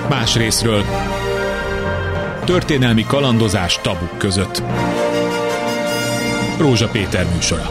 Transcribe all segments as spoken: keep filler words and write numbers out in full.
Más részről. Történelmi kalandozás tabuk között. Rózsa Péter műsora.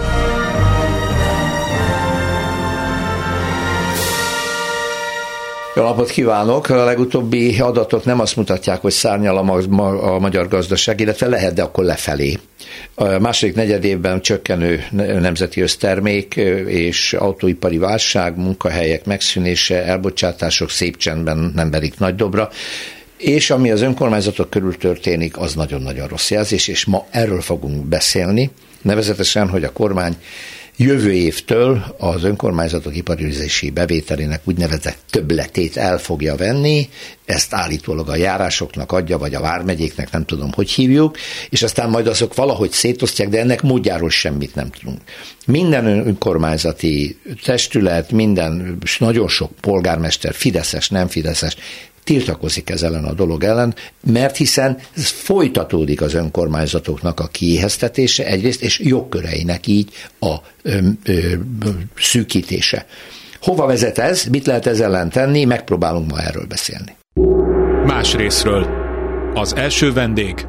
Jó napot kívánok! A legutóbbi adatok nem azt mutatják, hogy szárnyal a, ma- ma- a magyar gazdaság, illetve lehet, de akkor lefelé. A második negyedévben csökkenő nemzeti össztermék és autóipari válság, munkahelyek megszűnése, elbocsátások szép csendben nem verik nagy dobra, és ami az önkormányzatok körül történik, az nagyon-nagyon rossz jelzés, és ma erről fogunk beszélni, nevezetesen, hogy a kormány jövő évtől az önkormányzatok iparűzési bevételének úgynevezett többletét el fogja venni, ezt állítólag a járásoknak adja, vagy a vármegyéknek, nem tudom, hogy hívjuk, és aztán majd azok valahogy szétosztják, de ennek módjáról semmit nem tudunk. Minden önkormányzati testület, minden, nagyon sok polgármester, fideszes, nem fideszes, tiltakozik ez ellen a dolog ellen, mert hiszen ez folytatódik az önkormányzatoknak a kiéheztetése egyrészt, és jogköreinek így a ö, ö, szűkítése. Hova vezet ez? Mit lehet ez ellen tenni? Megpróbálunk ma erről beszélni. Más részről. Az első vendég.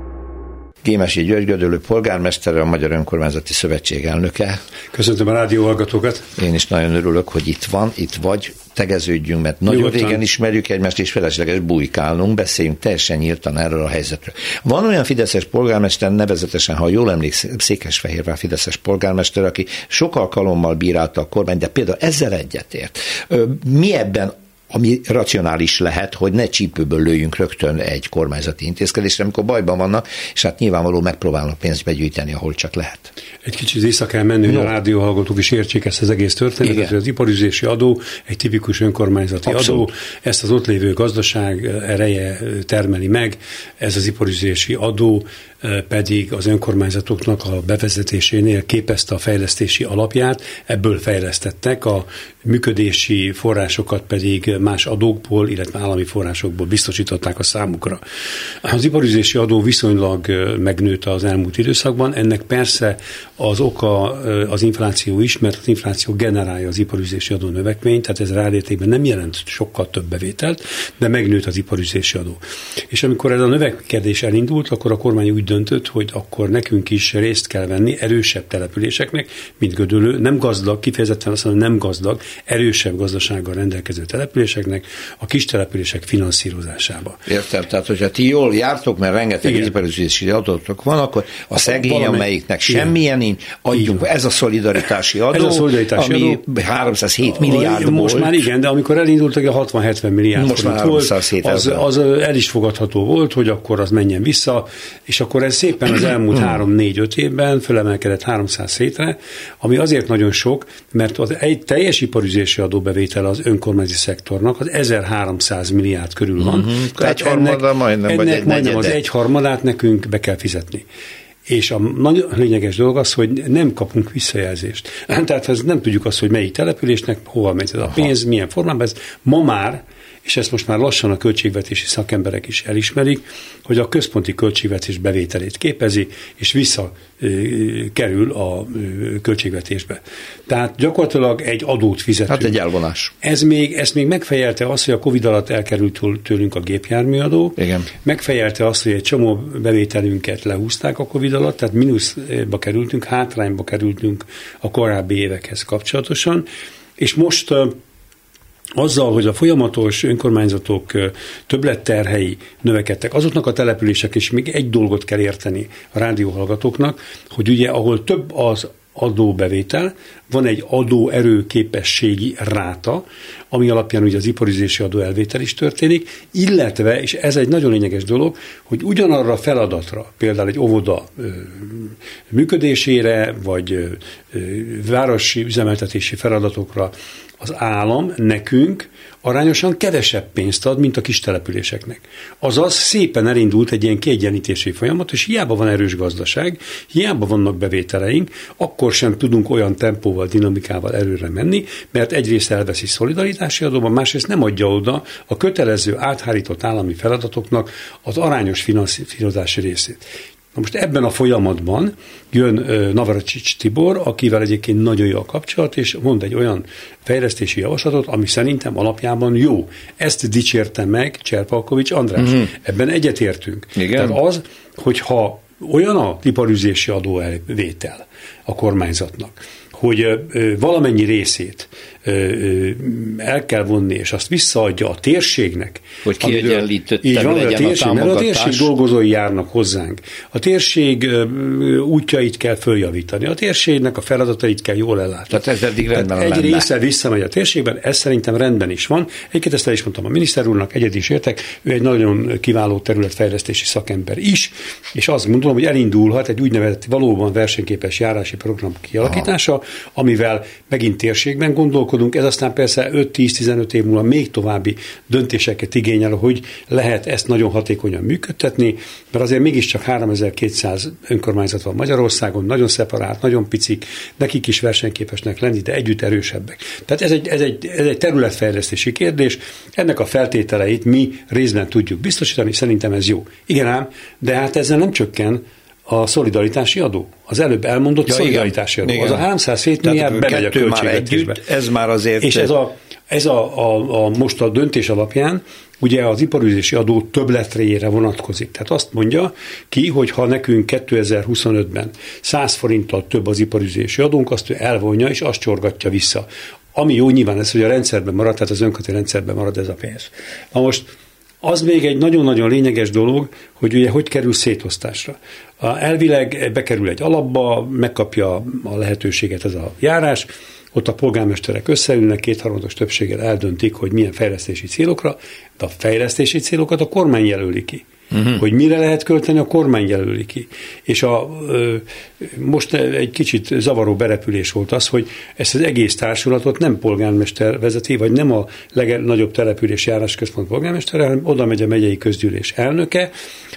Gémesi György Gödöllő polgármester, a Magyar Önkormányzati Szövetség elnöke. Köszöntöm a rádióhallgatókat. Én is nagyon örülök, hogy itt van, itt vagy, tegeződjünk, mert nagyon Nyugodtan. régen ismerjük egymást, és felesleges bujkálnunk, beszéljünk teljesen nyíltan erről a helyzetről. Van olyan fideszes polgármester, nevezetesen, ha jól emlékszem, Székesfehérvár fideszes polgármester, aki sok alkalommal bírálta a kormány, de például ezzel egyetért. Mi ebben, ami racionális lehet, hogy ne csípőből lőjünk rögtön egy kormányzati intézkedésre, amikor bajban vannak, és hát nyilvánvaló megpróbálnak pénzt begyűjteni, ahol csak lehet. Egy kicsit vissza kell menni, no. hogy a rádióhallgatók is értsék ezt az egész történetet, hogy az iparüzési adó egy tipikus önkormányzati Abszolút. adó, ezt az ott lévő gazdaság ereje termeli meg, ez az iparüzési adó pedig az önkormányzatoknak a bevezetésénél képezte a fejlesztési alapját, ebből fejlesztettek, a működési forrásokat pedig más adókból, illetve állami forrásokból biztosították a számukra. Az iparüzési adó viszonylag megnőtt az elmúlt időszakban, ennek persze az oka az infláció is, mert az infláció generálja az iparüzési adó növekményt, tehát ez ráértékben nem jelent sokkal több bevételt, de megnőtt az iparüzési adó. És amikor ez a növekedés elindult, akkor a kormány úgy döntött, hogy akkor nekünk is részt kell venni erősebb településeknek, mint Gödöllő, nem gazdag, kifejezetten azt mondom, nem gazdag, erősebb gazdasággal rendelkező településeknek a kis települések finanszírozásába. Értem, tehát hogyha ti jól jártok, mert rengeteg iparüzési adótok van, akkor a szegény, valamely, amelyiknek semmilyen nincs, adjunk, ez a szolidaritási adó, ez a szolidaritási ami adó, háromszázhét milliárd most volt. már igen, de amikor elindultak a hatvan-hetven milliárd most már volt, az, az el is fogadható volt, hogy akkor az menjen vissza, és akkor ez szépen az elmúlt három-négy-öt évben fölemelkedett háromszázhétre, ami azért nagyon sok, mert az egy teljes iparüzési adóbevétel az önkormányzati szektornak az ezerháromszáz milliárd körül van. Uh-huh. Tehát ennek, majdnem, ennek egy majdnem az egyharmadát nekünk be kell fizetni. És a nagyon lényeges dolog az, hogy nem kapunk visszajelzést. Tehát ez nem tudjuk azt, hogy melyik településnek hova megy ez a pénz, milyen formában ez. Ma már, és ezt most már lassan a költségvetési szakemberek is elismerik, hogy a központi költségvetés bevételét képezi, és vissza kerül a költségvetésbe. Tehát gyakorlatilag egy adót fizetünk. Hát egy elvonás. Ez még, ezt még megfejelte azt, hogy a Covid alatt elkerült tőlünk a gépjárműadó. Igen. Megfejelte azt, hogy egy csomó bevételünket lehúzták a Covid alatt, tehát mínuszba kerültünk, hátrányba kerültünk a korábbi évekhez kapcsolatosan, és most azzal, hogy a folyamatos önkormányzatok többletterhei növekedtek, azoknak a települések is még egy dolgot kell érteni a rádióhallgatóknak, hogy ugye ahol több az adóbevétel, van egy adóerőképességi ráta, ami alapján ugye az iparüzési adóelvétel is történik, illetve, és ez egy nagyon lényeges dolog, hogy ugyanarra a feladatra, például egy óvoda ö, működésére, vagy ö, ö, városi üzemeltetési feladatokra az állam nekünk arányosan kevesebb pénzt ad, mint a kis településeknek. Azaz szépen elindult egy ilyen kiegyenlítési folyamat, és hiába van erős gazdaság, hiába vannak bevételeink, akkor sem tudunk olyan tempóval, dinamikával előre menni, mert egyrészt elveszi szolidaritási adóban, másrészt nem adja oda a kötelező áthárított állami feladatoknak az arányos finanszírozási részét. Na most ebben a folyamatban jön Navracsics Tibor, akivel egyébként nagyon jó a kapcsolat, és mond egy olyan fejlesztési javaslatot, ami szerintem alapjában jó. Ezt dicsérte meg Cserpalkovics András. Mm-hmm. Ebben egyetértünk. Igen. Tehát az, hogyha olyan a iparüzési adóvétel a kormányzatnak, hogy valamennyi részét el kell vonni, és azt visszaadja a térségnek. Hogy kiegyenlítettebb legyen a térség, a támogatás. Mert a térség dolgozói járnak hozzánk. A térség útjait kell följavítani. A térségnek a feladatait kell jól ellátni. Tehát ez eddig rendben Egy lenne. része visszamegy a térségben, ez szerintem rendben is van. Egyébként ezt el is mondtam a miniszter úrnak, egyet is értek, ő egy nagyon kiváló területfejlesztési szakember is, és azt gondolom, hogy elindulhat egy úgynevezett valóban versenyképes járási program kialakítása, Aha. amivel megint térségben gondolkodunk, ez aztán persze öt-tíz-tizenöt év múlva még további döntéseket igényel, hogy lehet ezt nagyon hatékonyan működtetni, mert azért mégiscsak háromezer-kétszáz önkormányzat van Magyarországon, nagyon szeparált, nagyon picik, nekik is versenyképesnek lenni, de együtt erősebbek. Tehát ez egy, ez egy, ez egy területfejlesztési kérdés, ennek a feltételeit mi részben tudjuk biztosítani, szerintem ez jó. Igen ám, de hát ezzel nem csökken a szolidaritási adó. Az előbb elmondott ja, szolidaritási adó. Igen. Az a háromszáz milliárd bemegy a költségvetésbe. Ez már azért... És ez a, ez a, a, a most a döntés alapján ugye az iparüzési adó többletréjére vonatkozik. Tehát azt mondja ki, hogy ha nekünk kétezer-huszonötben száz forinttal több az iparüzési adónk, azt ő elvonja, és azt csorgatja vissza. Ami jó nyilván ez, hogy a rendszerben marad, tehát az önköti rendszerben marad ez a pénz. Na most az még egy nagyon-nagyon lényeges dolog, hogy ugye hogy kerül szétosztásra. Elvileg bekerül egy alapba, megkapja a lehetőséget ez a járás, ott a polgármesterek összeülnek, kétharmados többséggel eldöntik, hogy milyen fejlesztési célokra, de a fejlesztési célokat a kormány jelöli ki. Uh-huh. Hogy mire lehet költeni, a kormány jelöli ki. És a, ö, most egy kicsit zavaró berepülés volt az, hogy ezt az egész társulatot nem polgármester vezeti, vagy nem a legnagyobb település járásközpont polgármestere, hanem oda megy a megyei közgyűlés elnöke,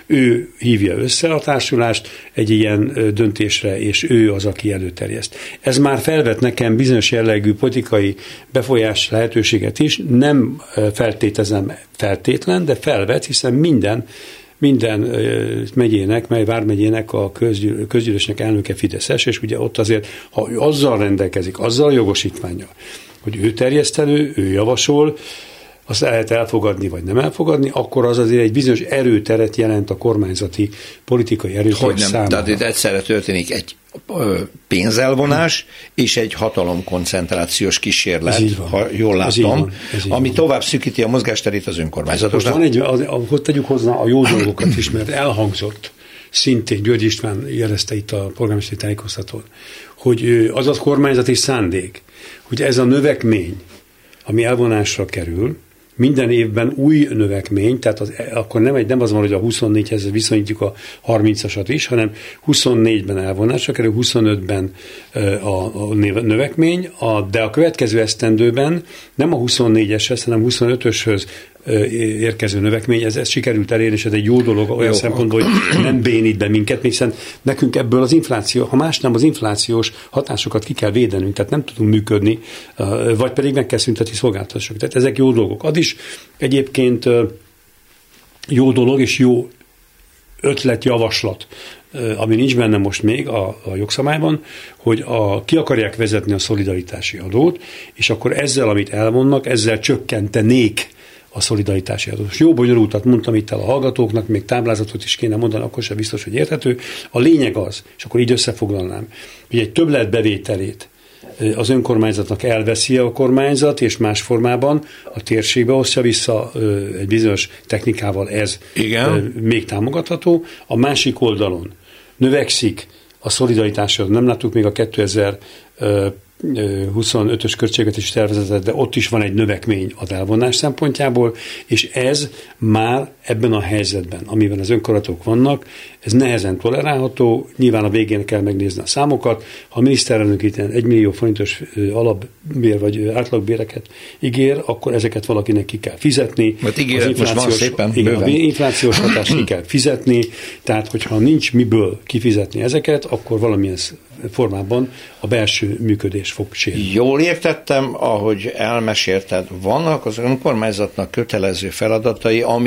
ő hívja össze a társulást egy ilyen döntésre, és ő az, aki előterjeszt. Ez már felvet nekem bizonyos jellegű politikai befolyás lehetőséget is, nem feltételezem feltétlen, de felvet, hiszen minden minden megyének, mely vármegyének a közgyűl, közgyűlésnek elnöke fideszes, és ugye ott azért, ha ő azzal rendelkezik, azzal a jogosítványa, hogy ő terjeszt elő, ő javasol, azt lehet elfogadni, vagy nem elfogadni, akkor az azért egy bizonyos erőteret jelent a kormányzati politikai erőteret számára. Tehát itt egyszerre történik egy pénzelvonás és egy hatalomkoncentrációs kísérlet, ha jól látom, ami van. Tovább szűkíti a mozgásterét az önkormányzatoknak. Van egy, hogy tegyük hozzá a jó dolgokat is, mert elhangzott, szintén György István jelezte itt a polgármesteri tájékoztatón, hogy az a kormányzati szándék, hogy ez a növekmény, ami elvonásra kerül, minden évben új növekmény, tehát az, akkor nem, egy, nem az van, hogy a huszonnégyhez viszonyítjuk a harmincasat is, hanem huszonnégyben elvonásra kerül, huszonötben a, a növekmény, a, de a következő esztendőben nem a huszonnégyeshez, hanem huszonötöshöz érkező növekmény, ez, ez sikerült elérni, és ez egy jó dolog olyan jó. szempontból, hogy nem bénít be minket, hiszen nekünk ebből az infláció, ha más nem, az inflációs hatásokat ki kell védenünk, tehát nem tudunk működni, vagy pedig meg kell szüntetni szolgáltatások. Tehát ezek jó dolgok. Az is egyébként jó dolog, és jó ötlet, javaslat, ami nincs benne most még a, a jogszabályban, hogy a, ki akarják vezetni a szolidaritási adót, és akkor ezzel, amit elvonnak, ezzel csökkentenék a szolidaritási adót. Jó bonyolultat mondtam itt el a hallgatóknak, még táblázatot is kéne mondani, akkor sem biztos, hogy érthető. A lényeg az, és akkor így összefoglalnám, hogy egy többlet bevételét az önkormányzatnak elveszi a kormányzat, és más formában a térségbe osztja vissza egy bizonyos technikával, ez Igen. még támogatható. A másik oldalon növekszik a szolidaritási adó. Nem láttuk még a kétezer-huszonötös költségvetési tervezetet, de ott is van egy növekmény az elvonás szempontjából, és ez már ebben a helyzetben, amiben az önkormányzatok vannak, ez nehezen tolerálható, nyilván a végén kell megnézni a számokat. Ha a miniszterelnök itt egy millió forintos alapbér vagy átlagbéreket ígér, akkor ezeket valakinek ki kell fizetni. Mert ígéret most van szépen igen, az inflációs hatást ki kell fizetni, tehát hogyha nincs miből kifizetni ezeket, akkor valamilyen formában a belső működés fog sérülni. Jól értettem, ahogy elmesélted, vannak az önkormányzatnak kötelező feladatai, ami azért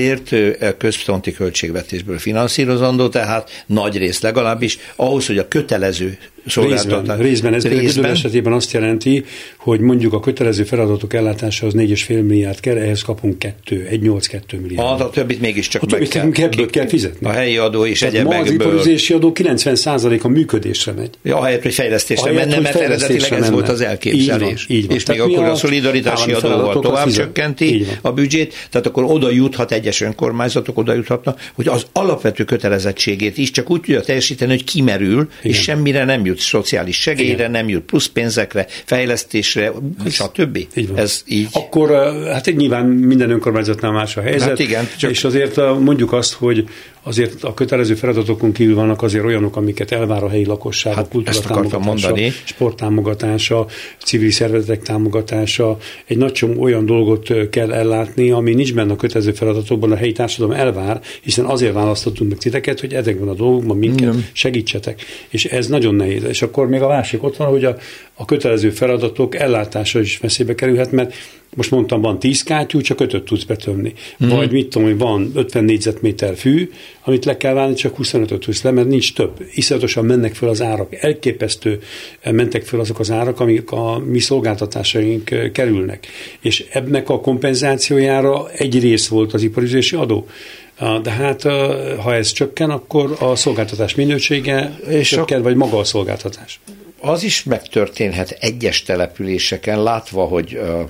azért központi költségvetésből finanszírozandó, tehát nagy rész legalábbis, ahhoz, hogy a kötelező Részben, részben. Ez részben. Esetében azt jelenti, hogy mondjuk a kötelező feladatok ellátása az négy egész öt milliárd kell, ehhez kapunk kettő, egy egész nyolc kettő milliárd. A többit mégiscsak a többit meg kell, kell, kell fizetni. A helyi adó és egyebekből. Ma az iparüzési adó kilencven százalék a működésre megy. Ja, ahelyett, hogy fejlesztésre menne, mert eredetileg ez volt az elképzelés. Így van, így van. És még akkor a, a szolidaritási adóval tovább csökkenti a büdzsét, tehát akkor oda juthat, egyes önkormányzatok oda juthatnak, hogy az alapvető kötelezettségét is csak úgy tudja teljesíteni, hogy kimerül, igen. és semmire nem jut, szociális segélyre, igen. nem jut plusz pénzekre, fejlesztésre, stb. Így ez így. Akkor hát nyilván minden önkormányzatnál más a helyzet, hát igen, csak... és azért mondjuk azt, hogy azért a kötelező feladatokon kívül vannak azért olyanok, amiket elvár a helyi lakosság, hát a kultúra támogatása, sport támogatása, civil szervezetek támogatása, egy nagy csomó olyan dolgot kell ellátni, ami nincs benne a kötelező feladatokban, a helyi társadalom elvár, hiszen azért választottunk meg titeket, hogy ezekben a dolgokban minket mm. segítsetek. És ez nagyon nehéz. És akkor még a másik ott van, hogy a, a kötelező feladatok ellátása is messzébe kerülhet, mert most mondtam, van tíz kátyú, csak ötöt tudsz betömni. Mm. Vagy mit tudom, hogy van ötven négyzetméter fű, amit le kell válni, csak huszonötöt tudsz le, mert nincs több. Iszonyatosan mennek föl az árak. Elképesztő mentek föl azok az árak, amik a mi szolgáltatásaink kerülnek. És ennek a kompenzációjára egy rész volt az iparüzési adó. De hát, ha ez csökken, akkor a szolgáltatás minősége és csökken, a... vagy maga a szolgáltatás. Az is megtörténhet egyes településeken, látva, hogy uh,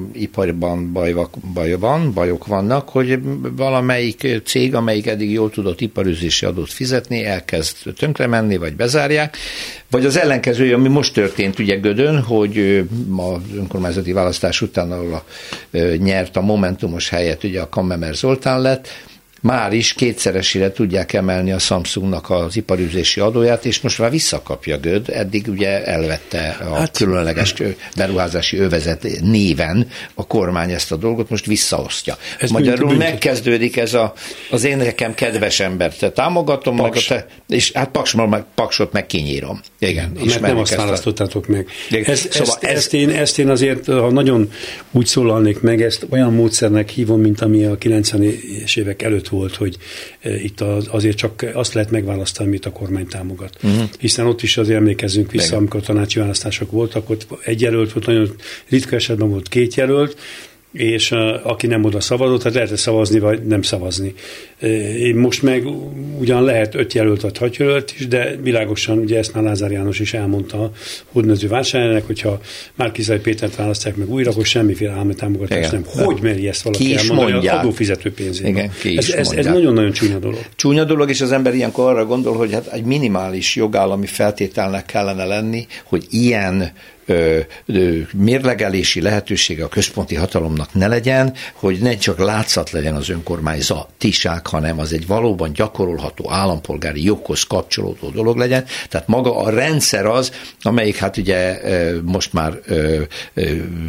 iparban baj, baj van, bajok vannak, hogy valamelyik cég, amelyik eddig jól tudott iparüzési adót fizetni, elkezd tönkre menni, vagy bezárják, vagy az ellenkezője, ami most történt ugye Gödön, hogy az önkormányzati választás után, ahol a, uh, nyert a Momentumos helyett, ugye a Kammemer Zoltán lett, már is kétszeresére tudják emelni a Samsungnak az iparüzési adóját, és most már visszakapja Göd, eddig ugye elvette a hát, különleges beruházási övezet néven a kormány ezt a dolgot, most visszaosztja. Ez Magyarul bűnt, megkezdődik ez a, az én nekem kedves ember, te támogatom, meg a te, és hát Paks, meg, Paksot meg kinyírom. Igen, mert nem azt választottátok meg. Ez, szóval ezt, ez, ezt, én, ezt én azért, ha nagyon úgy szólalnék meg, ezt olyan módszernek hívom, mint ami a kilencvenes évek előtt volt, hogy itt azért csak azt lehet megválasztani, amit a kormány támogat. Uh-huh. Hiszen ott is azért emlékezzünk vissza, Legen. amikor tanácsi választások voltak, ott egy jelölt volt, nagyon ritka esetben volt két jelölt, és uh, aki nem oda szavazott, tehát lehet szavazni, vagy nem szavazni. Uh, most meg ugyan lehet öt jelölt, vagy hat jelölt is, de világosan, ugye ezt már Lázár János is elmondta a hódmező vásárjának, hogyha Márki-Zay Pétert választják meg újra, akkor semmiféle állami támogatás nem. Hogy meri ezt valaki elmondani az adófizető pénzében? Igen, ez, ez, ez nagyon-nagyon csúnya dolog. Csúnya dolog, és az ember ilyenkor arra gondol, hogy hát egy minimális jogállami feltételnek kellene lenni, hogy ilyen Ö, ö, mérlegelési lehetősége a központi hatalomnak ne legyen, hogy ne csak látszat legyen az önkormányzatiság, hanem az egy valóban gyakorolható állampolgári joghoz kapcsolódó dolog legyen. Tehát maga a rendszer az, amelyik hát ugye ö, most már ö, ö,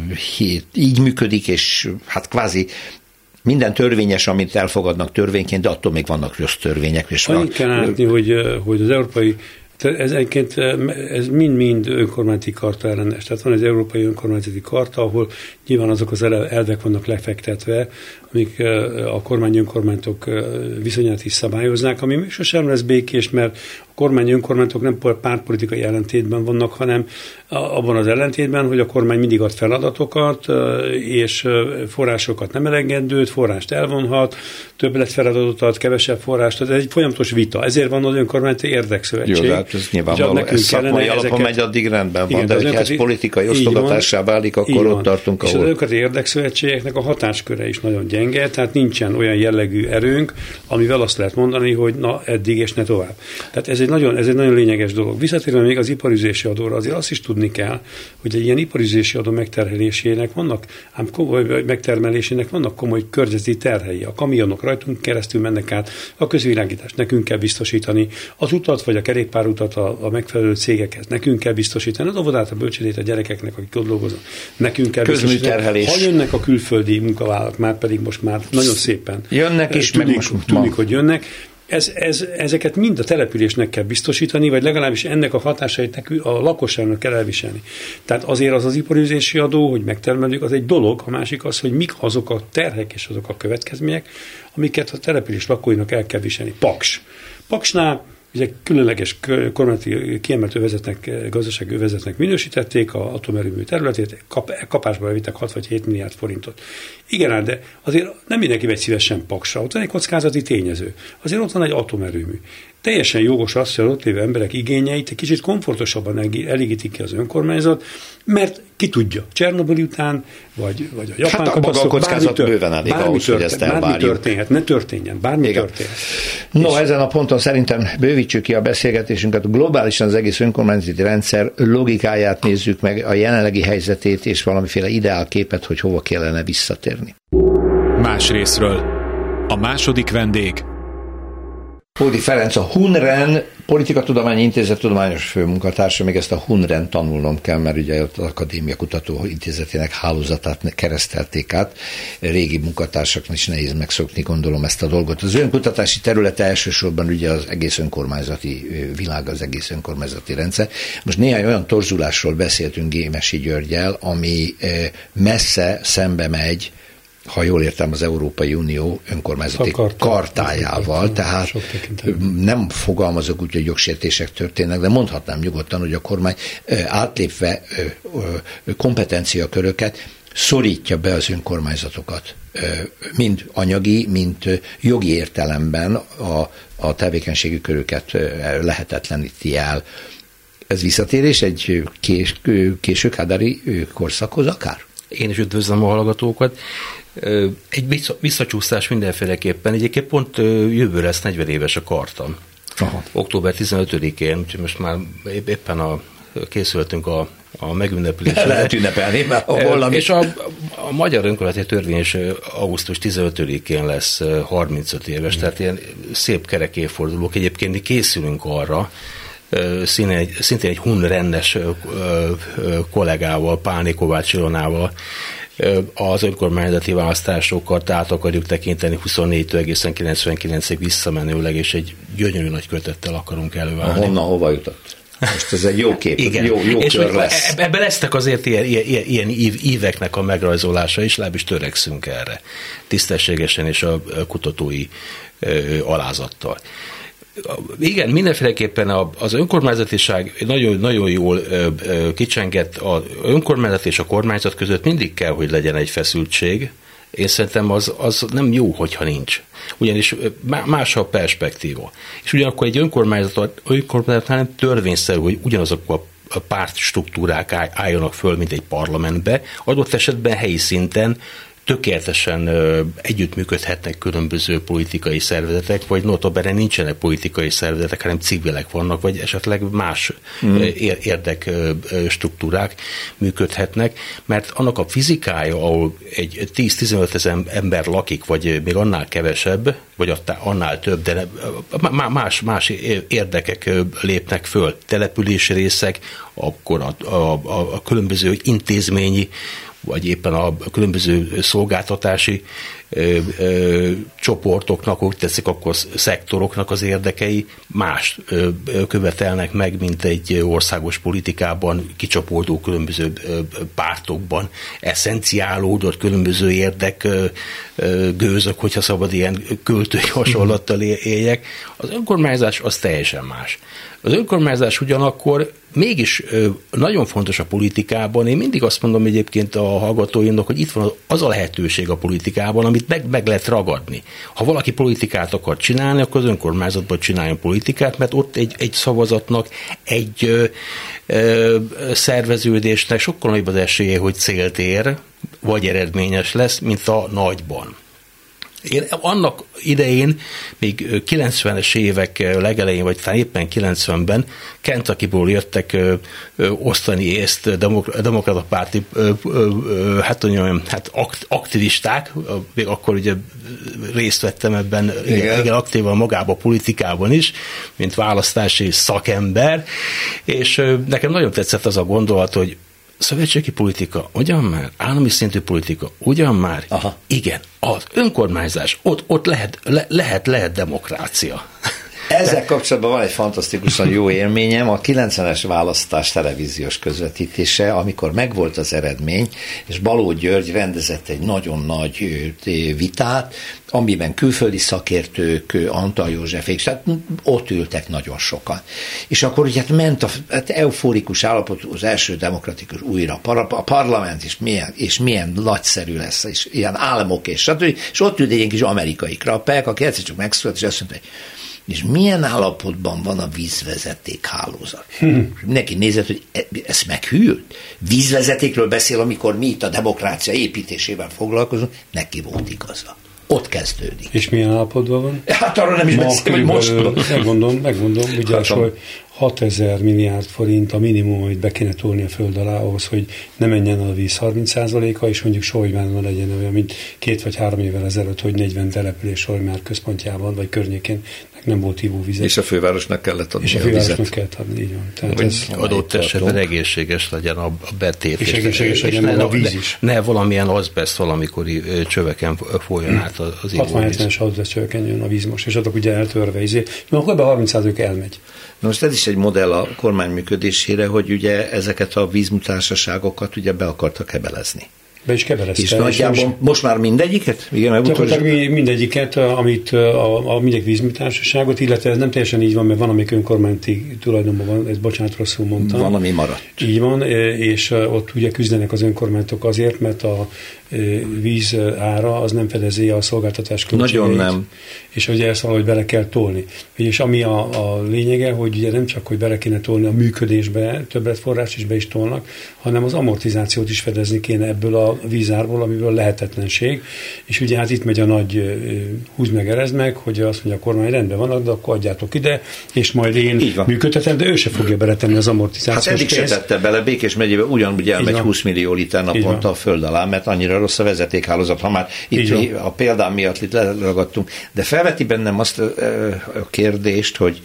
így működik, és hát kvázi minden törvényes, amit elfogadnak törvényként, de attól még vannak rossz törvények. És annyit kell látni, hogy, hogy az európai Ez egyébként ez mind-mind önkormányzati karta ellenes. Tehát van egy európai önkormányzati karta, ahol nyilván azok az elvek vannak lefektetve, amik a kormány önkormányzatok viszonyát is szabályoznák, ami még sosem lesz békés, mert a kormány önkormányzatok nem pártpolitikai ellentétben vannak, hanem abban az ellentétben, hogy a kormány mindig ad feladatokat, és forrásokat nem elegendőt, forrást elvonhat, többlet feladatot ad, kevesebb forrást ad. Ez egy folyamatos vita. Ezért van az önkormányzati érdekszövetség. Jó, hát ez nyilvánvaló. Ez szakmai alapon ezeket... megy, addig rendben van, igen, de hogyha ez politikai osztogatássá válik, akkor ott tartunk, ahol... És az önkormányzati érdekszövetségeknek a hatásköre is nagyon gyenge, tehát nincsen olyan jellegű erőnk, amivel azt lehet mondani, hogy na eddig és ne tovább. Tehát ez egy nagyon, ez egy nagyon lényeges dolog. Visszatérve még az iparüzési adóra, azért azt is tudni kell, hogy egy ilyen iparüzési adó megterhelésének vannak, ám komoly megtermelésének vannak komoly környezeti terhei. A kamionok rajtunk keresztül mennek át, a közvilágítást nekünk kell biztosítani, az utat vagy a kerékpárutat a, a megfelelő cégekhez nekünk kell biztosítani, az óvodát, a bölcsődét a gyerekeknek, akik ott dolgoznak, nekünk kell biztosítani. Ha jönnek a külföldi munkavállalók, már pedig most már nagyon szépen jönnek is, tudik, meg most tudik, hogy jönnek, Ez, ez, ezeket mind a településnek kell biztosítani, vagy legalábbis ennek a hatásait a lakosságnak kell elviselni. Tehát azért az az iparűzési adó, hogy megtermeljük, az egy dolog, a másik az, hogy mik azok a terhek és azok a következmények, amiket a település lakóinak el kell viselni. Paks. Paksnál ugye különleges kormányzati kiemelt övezetnek, gazdasági övezetnek minősítették a atomerőmű területét, kap, kapásba bevittek hat vagy hét milliárd forintot. Igen, de azért nem mindenki megy szívesen Paksra, ott van egy kockázati tényező. Azért ott van egy atomerőmű. Teljesen jogos az, hogy az ott lévő emberek igényeit egy kicsit komfortosabban elégítik ki az önkormányzat, mert ki tudja, Csernobyl után, vagy, vagy a japán hát katasztrófa, a kockázat tört, bőven elég ahhoz, hogy ezt elvárjuk. Bármi történhet, ne történjen, bármi Igen. történhet. No, és ezen a ponton szerintem bővítsük ki a beszélgetésünket. Globálisan az egész önkormányzati rendszer logikáját nézzük meg, a jelenlegi helyzetét és valamiféle ideálképet, hogy hova kellene visszatérni. Más részről. A második vendég. Hódi Ferenc, a Hunren Politikatudományi Intézet tudományos főmunkatársa, még ezt a Hunren tanulnom kell, mert ugye az Akadémia Kutató Intézetének hálózatát keresztelték át. Régi munkatársaknak is nehéz megszokni, gondolom, ezt a dolgot. Az önkutatási területe elsősorban ugye az egész önkormányzati világ, az egész önkormányzati rendszer. Most néhány olyan torzulásról beszéltünk Gémesi Györggyel, ami messze szembe megy, ha jól értem, az Európai Unió önkormányzati kartá, kartájával, tehát nem fogalmazok úgy, hogy jogsértések történnek, de mondhatnám nyugodtan, hogy a kormány átlépve kompetenciaköröket szorítja be az önkormányzatokat, mind anyagi, mind jogi értelemben a, a tevékenységi köröket lehetetleníti el. Ez visszatérés egy kés, késő kádári korszakhoz akár? Én is üdvözlöm a hallgatókat. Egy visszacsúszás mindenféleképpen. Egyébként pont jövő lesz negyven éves a karta. Aha. október tizenötödikén, úgyhogy most már éppen a, készültünk a, a megünnepülésre. Lehet ünnepelni, mert holnap És a, a Magyar Önkormányzati Törvény is augusztus tizenötödikén lesz harmincöt éves, mm. tehát ilyen szép kerek évfordulók. Egyébként készülünk arra, szintén egy, szintén egy Hunrennes kollégával, Pálné Kovács Ilonával az önkormányzati választásokat át akarjuk tekinteni huszonnégytől egészen kilencvenkilencig visszamenőleg, és egy gyönyörű nagy kötettel akarunk előállni. Honnan, hova jutott? Most ez egy jó kép, Igen. jó, jó és kör lesz. Ebben lesznek azért ilyen, ilyen, ilyen ív, íveknek a megrajzolása is, legalábbis törekszünk erre. Tisztességesen és a kutatói ö, alázattal. Igen, mindenféleképpen az önkormányzatiság nagyon, nagyon jól kicsengett, az önkormányzat és a kormányzat között mindig kell, hogy legyen egy feszültség. Én szerintem az, az nem jó, hogyha nincs. Ugyanis más a perspektíva. És ugyanakkor egy önkormányzat, önkormányzatnál nem törvényszerű, hogy ugyanazok a pártstruktúrák álljanak föl, mint egy parlamentbe. Adott esetben helyi szinten tökéletesen ö, együttműködhetnek különböző politikai szervezetek, vagy notabene nincsenek politikai szervezetek, hanem civilek vannak, vagy esetleg más mm. érdek struktúrák működhetnek, mert annak a fizikája, ahol egy tíz-tizenöt ezer ember lakik, vagy még annál kevesebb, vagy annál több, de más, más érdekek lépnek föl, települési részek, akkor a, a, a, a különböző intézményi vagy éppen a különböző szolgáltatási ö, ö, csoportoknak, úgy teszik, akkor szektoroknak az érdekei más ö, követelnek meg, mint egy országos politikában kicsapódó különböző ö, pártokban eszenciálódott különböző érdek ö, ö, gőzök, hogyha szabad ilyen költői hasonlattal éljek. Az önkormányzás az teljesen más. Az önkormányzás ugyanakkor mégis nagyon fontos a politikában. Én mindig azt mondom egyébként a hallgatóinak, hogy itt van az a lehetőség a politikában, amit meg, meg lehet ragadni. Ha valaki politikát akar csinálni, akkor az önkormányzatban csináljon politikát, mert ott egy, egy szavazatnak, egy ö, ö, szerveződésnek sokkal nagyobb az esélye, hogy célt ér, vagy eredményes lesz, mint a nagyban. Én annak idején, még kilencvenes évek legelején, vagy talán éppen kilencvenben Kentuckyból jöttek ö, ö, osztani észt demok- demokrata párti ö, ö, ö, hát, olyan, hát akt- aktivisták, még akkor ugye részt vettem ebben igen. Igen, aktívan magában a politikában is, mint választási szakember, és ö, nekem nagyon tetszett az a gondolat, hogy szövetségi politika, ugyan már, állami szintű politika, ugyan már, Aha. igen, az önkormányzás, ott, ott lehet, le, lehet, lehet demokrácia. Ezzel kapcsolatban van egy fantasztikusan jó élményem, a kilencvenes választás televíziós közvetítése, amikor megvolt az eredmény, és Balogh György rendezett egy nagyon nagy vitát, amiben külföldi szakértők, Antal Józsefék, tehát ott ültek nagyon sokan. És akkor ugye ment a hát euforikus állapot, az első demokratikus újra, a parlament is milyen, és milyen nagyszerű lesz, és ilyen álmok, és stb. És ott ült egy ilyen kis amerikai krappek, aki egyszer csak megszólalt, és azt mondta, hogy és milyen állapotban van a vízvezeték hálózat? Hmm. Mindenki nézett, hogy ez meghűlt. Vízvezetékről beszél, amikor mi itt a demokrácia építésével foglalkozunk, neki volt igaza. Ott kezdődik. És milyen állapotban van? Hát arra nem is beszél, hogy most. Megmondom, megmondom, ugye, hogy hatezer milliárd forint a minimum, amit be kéne tolni a föld alá ahhoz, hogy ne menjen a víz harminc százaléka, és mondjuk Solymárban legyen olyan, mint két vagy három évvel ezelőtt, hogy negyven település Solymár központjában, vagy környékén nem volt ivóvíz. És a fővárosnak kellett adni és a, a vizet. kellett adni, így van. Tehát ez adott esetben egészséges legyen a betét. És egészséges legyen ne, a víz is. Ne, ne valamilyen azbest valamikori csöveken folyjon át az ivóvíz. hatvan-hetvenes azbest csöveken jön a víz most, és azok ugye eltörve izé. Na, akkor ebben harminc százalék elmegy. Na most ez is egy modell a kormány működésére, hogy ugye ezeket a vízmutársaságokat ugye be akartak kebelezni. Be is kebelezte. És nagyjából most már mindegyiket? Igen, gyakorlatilag mindegyiket, amit a, a mindegy vízműtársaságot, illetve ez nem teljesen így van, mert van, amik önkormányzati tulajdonban van, ez bocsánat, rosszul mondtam. Van, ami maradt. Így van, és ott ugye küzdenek az önkormányzatok azért, mert a víz ára az nem fedezi a szolgáltatás költségeit. Nagyon nem. És ugye ezt valahogy bele kell tolni. És ami a, a lényege, hogy ugye nem csak, hogy bele kéne tolni a működésbe, többletforrást is be is tolnak, hanem az amortizációt is fedezni kéne ebből a vízárból, amiből lehetetlenség. És ugye hát itt megy a nagy húz meg, erezd meg, hogy azt mondja a kormány, rendben van, de akkor adjátok ide, és majd én működtetem, de ő se fogja beletenni az amortizációt. Hát eddig se tette bele, Békés megyében ugyanúgy elmegy húsz millió liter naponta a föld alá, mert annyira rossz a vezetékhálózat, ha már itt a példám miatt itt leragadtunk. De felveti bennem azt a kérdést, hogy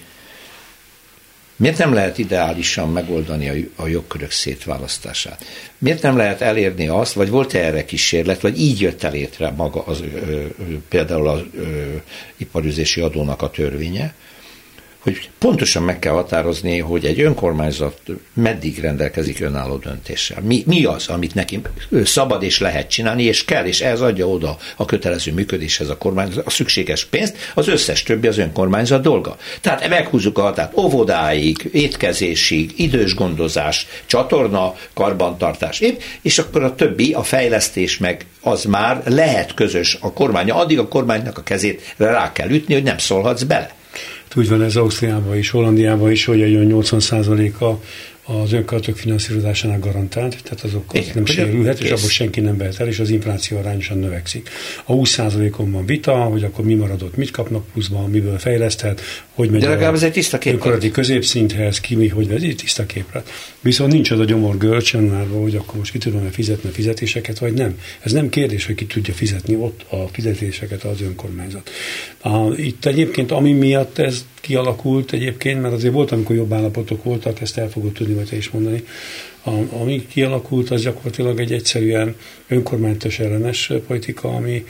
miért nem lehet ideálisan megoldani a jogkörök szétválasztását? Miért nem lehet elérni azt, vagy volt-e erre kísérlet, vagy így jött el létre maga az, ö, például az ö, iparüzési adónak a törvénye, hogy pontosan meg kell határozni, hogy egy önkormányzat meddig rendelkezik önálló döntéssel. Mi, mi az, amit neki szabad és lehet csinálni, és kell, és ez adja oda a kötelező működéshez a kormányzat a szükséges pénzt, az összes többi az önkormányzat dolga. Tehát meghúzzuk a határt óvodáig, étkezésig, idős gondozás, csatorna, karbantartás, épp, és akkor a többi, a fejlesztés meg az már lehet közös a kormánya. Addig a kormánynak a kezét rá kell ütni, hogy nem szólhatsz bele. Úgy van ez Ausztriában is, Hollandiában is, hogy a nyolcvan százaléka az önkormányzatok finanszírozásának garantált, tehát azok az nem sérülhet, és abból senki nem vehet el, és az infláció arányosan növekszik. A húsz százalékon van vita, hogy akkor mi maradott, mit kapnak pluszban, miből fejleszthet, hogy megy a önkormányzati középszinthez, ki mi, hogy vezet, tiszta képre. Viszont nincs az a gyomor görcs januárban, hogy akkor most ki tudom-e fizetni a fizetéseket, vagy nem. Ez nem kérdés, hogy ki tudja fizetni ott a fizetéseket az önkormányzat. Itt egyébként, ami miatt ez kialakult egyébként, mert azért volt, amikor jobb állapotok voltak, ezt el fogod tudni, vagy te is mondani. A, ami kialakult, az gyakorlatilag egy egyszerűen önkormányzatos ellenes politika, ami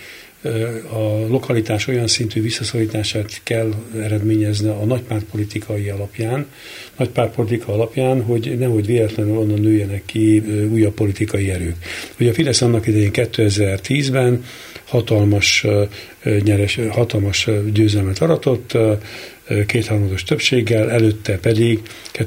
a lokalitás olyan szintű visszaszorítását kell eredményezni a nagypártpolitikai alapján, nagypártpolitika alapján, hogy nehogy véletlenül onnan nőjenek ki újabb politikai erők. Ugye a Fidesz annak idején kétezer-tízben hatalmas, nyeres, hatalmas győzelmet aratott, kétharmados többséggel, előtte pedig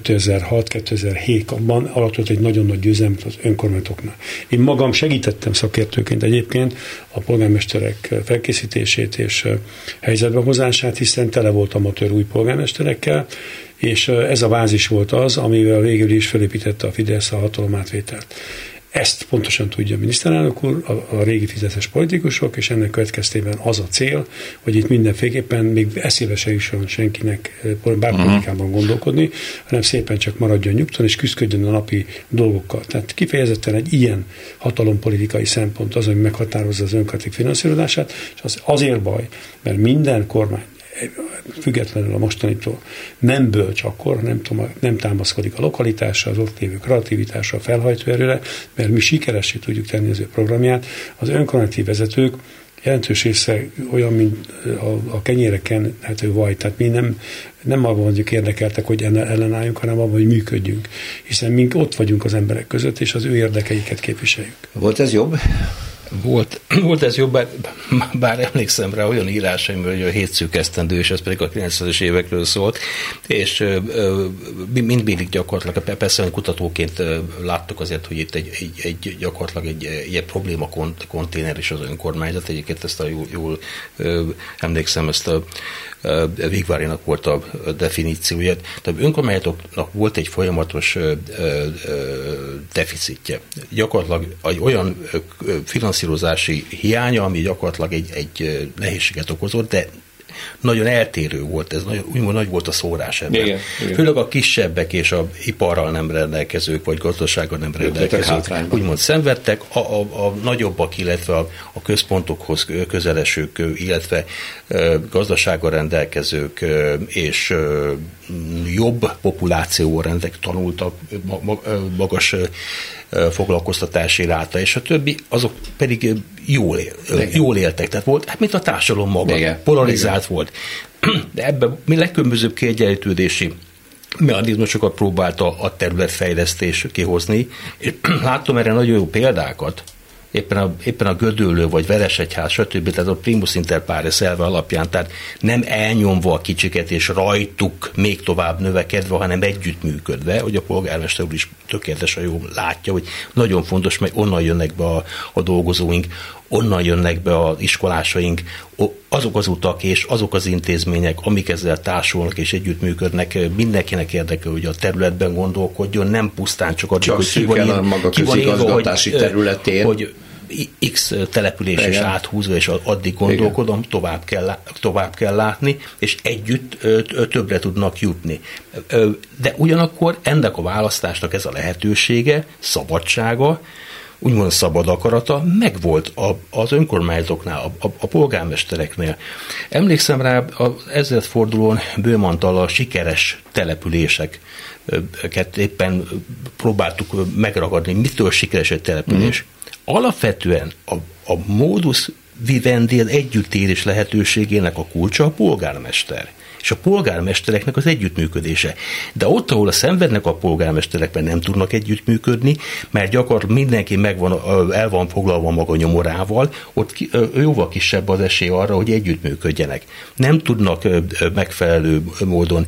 kétezer-hat-kétezer-hétben alatott egy nagyon nagy győzelmet az önkormányzatoknál. Én magam segítettem szakértőként egyébként a polgármesterek felkészítését és helyzetbe hozását, hiszen tele volt amatőr új polgármesterekkel, és ez a bázis volt az, amivel végül is felépítette a Fidesz a hatalomátvételt. Ezt pontosan tudja a miniszterelnök úr, a, a régi fizetes politikusok, és ennek következtében az a cél, hogy itt mindenféleképpen még eszébe se jusson senkinek bár politikában gondolkodni, hanem szépen csak maradjon nyugton, és küzdködjön a napi dolgokkal. Tehát kifejezetten egy ilyen hatalompolitikai szempont az, ami meghatározza az önkormányzatok finanszírozását, és az azért baj, mert minden kormány függetlenül a mostanitól nem bölcs akkor, nem, nem támaszkodik a lokalitásra, az ott lévő kreativitásra, a felhajtóerőre, mert mi sikeressé tudjuk tenni az ő programját. Az önkormányzati vezetők jelentős része olyan, mint a, a kenyéreken hát ő vaj, tehát mi nem, nem abban vagyunk érdekeltek, hogy ellenálljunk, hanem abban, hogy működjünk. Hiszen mi ott vagyunk az emberek között, és az ő érdekeiket képviseljük. Volt ez jobb? Volt, volt ez jobb, bár, bár emlékszem rá olyan írásaim, hogy a hét szűk esztendő, és ez pedig a kilencvenes évekről szólt, és mindmindig gyakorlatilag, persze olyan kutatóként láttuk azért, hogy itt egy, egy, egy gyakorlatilag egy, egy probléma konténer is az önkormányzat, egyébként ezt a jól, jól emlékszem, ezt a Vigvárinak volt a definíciója. Tehát önkormányzatoknak volt egy folyamatos deficitje. Gyakorlatilag egy olyan finanszírozási hiánya, ami gyakorlatilag egy, egy nehézséget okozott, de nagyon eltérő volt ez, nagyon, úgymond nagy volt a szórás ebben. Igen, igen. Főleg a kisebbek és a iparral nem rendelkezők, vagy gazdasággal nem rendelkezők úgymond szenvedtek, a, a, a nagyobbak, illetve a, a központokhoz közelesők, illetve e, gazdasággal rendelkezők e, és e, jobb populációval rendelkezők tanultak, ma, magas e, foglalkoztatási ráta, és a többi, azok pedig jól, él, jól éltek. Tehát volt, hát mint a társadalom maga, igen, polarizált igen. volt. De ebben mi legkülönbözőbb kiegyenlítődési mechanizmusokat próbálta a területfejlesztés kihozni, és láttam erre nagyon jó példákat, éppen a, éppen a Gödöllő, vagy Veresegyház, stb. Tehát a primus inter pares elve alapján, tehát nem elnyomva a kicsiket, és rajtuk még tovább növekedve, hanem együttműködve, hogy a polgármester úr is tökéletesen jól látja, hogy nagyon fontos, mert onnan jönnek be a, a dolgozóink, onnan jönnek be az iskolásaink, azok az utak és azok az intézmények, amik ezzel társulnak és együttműködnek, mindenkinek érdekel, hogy a területben gondolkodjon, nem pusztán csak adjuk, hogy ki van, a maga közigazgatási területén. Hogy X település is áthúzva, és addig gondolkodom, tovább kell, tovább kell látni, és együtt többre tudnak jutni. De ugyanakkor ennek a választásnak ez a lehetősége, szabadsága, úgymond szabad akarata megvolt az önkormányzatoknál, a, a, a polgármestereknél. Emlékszem rá, az ezredfordulón Bőmantal a sikeres településeket éppen próbáltuk megragadni, mitől sikeres egy település. Mm. Alapvetően a, a modus vivendi, az együttélés lehetőségének a kulcsa a polgármester. És a polgármestereknek az együttműködése. De ott, ahol a szenvednek a polgármesterek, mert nem tudnak együttműködni, mert gyakorlatilag mindenki megvan, el van foglalva maga nyomorával, ott jóval kisebb az esély arra, hogy együttműködjenek. Nem tudnak megfelelő módon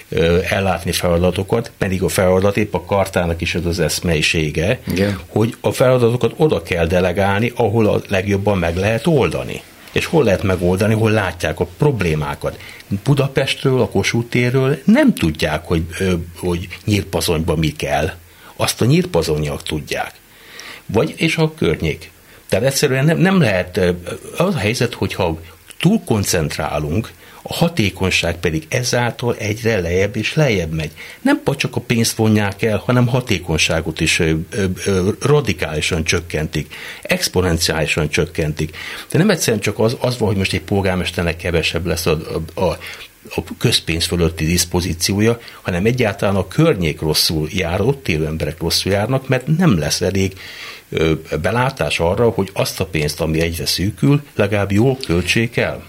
ellátni feladatokat, pedig a feladat épp a kartának is az az eszmeisége, igen. hogy a feladatokat oda kell delegálni, ahol a legjobban meg lehet oldani. És hol lehet megoldani, hol látják a problémákat. Budapestről, a Kossuth térről nem tudják, hogy, hogy Nyírpazonyban mi kell. Azt a nyírpazonyiak tudják. Vagy, és a környék. Tehát egyszerűen nem, nem lehet, az a helyzet, hogyha túl koncentrálunk, a hatékonyság pedig ezáltal egyre lejjebb és lejjebb megy. Nem csak a pénzt vonják el, hanem hatékonyságot is ö, ö, ö, radikálisan csökkentik, exponenciálisan csökkentik. De nem egyszerűen csak az, az van, hogy most egy polgármesternek kevesebb lesz a, a, a a közpénz fölötti diszpozíciója, hanem egyáltalán a környék rosszul jár, ott élő emberek rosszul járnak, mert nem lesz elég ö, belátás arra, hogy azt a pénzt, ami egyre szűkül, legalább jól költsék el.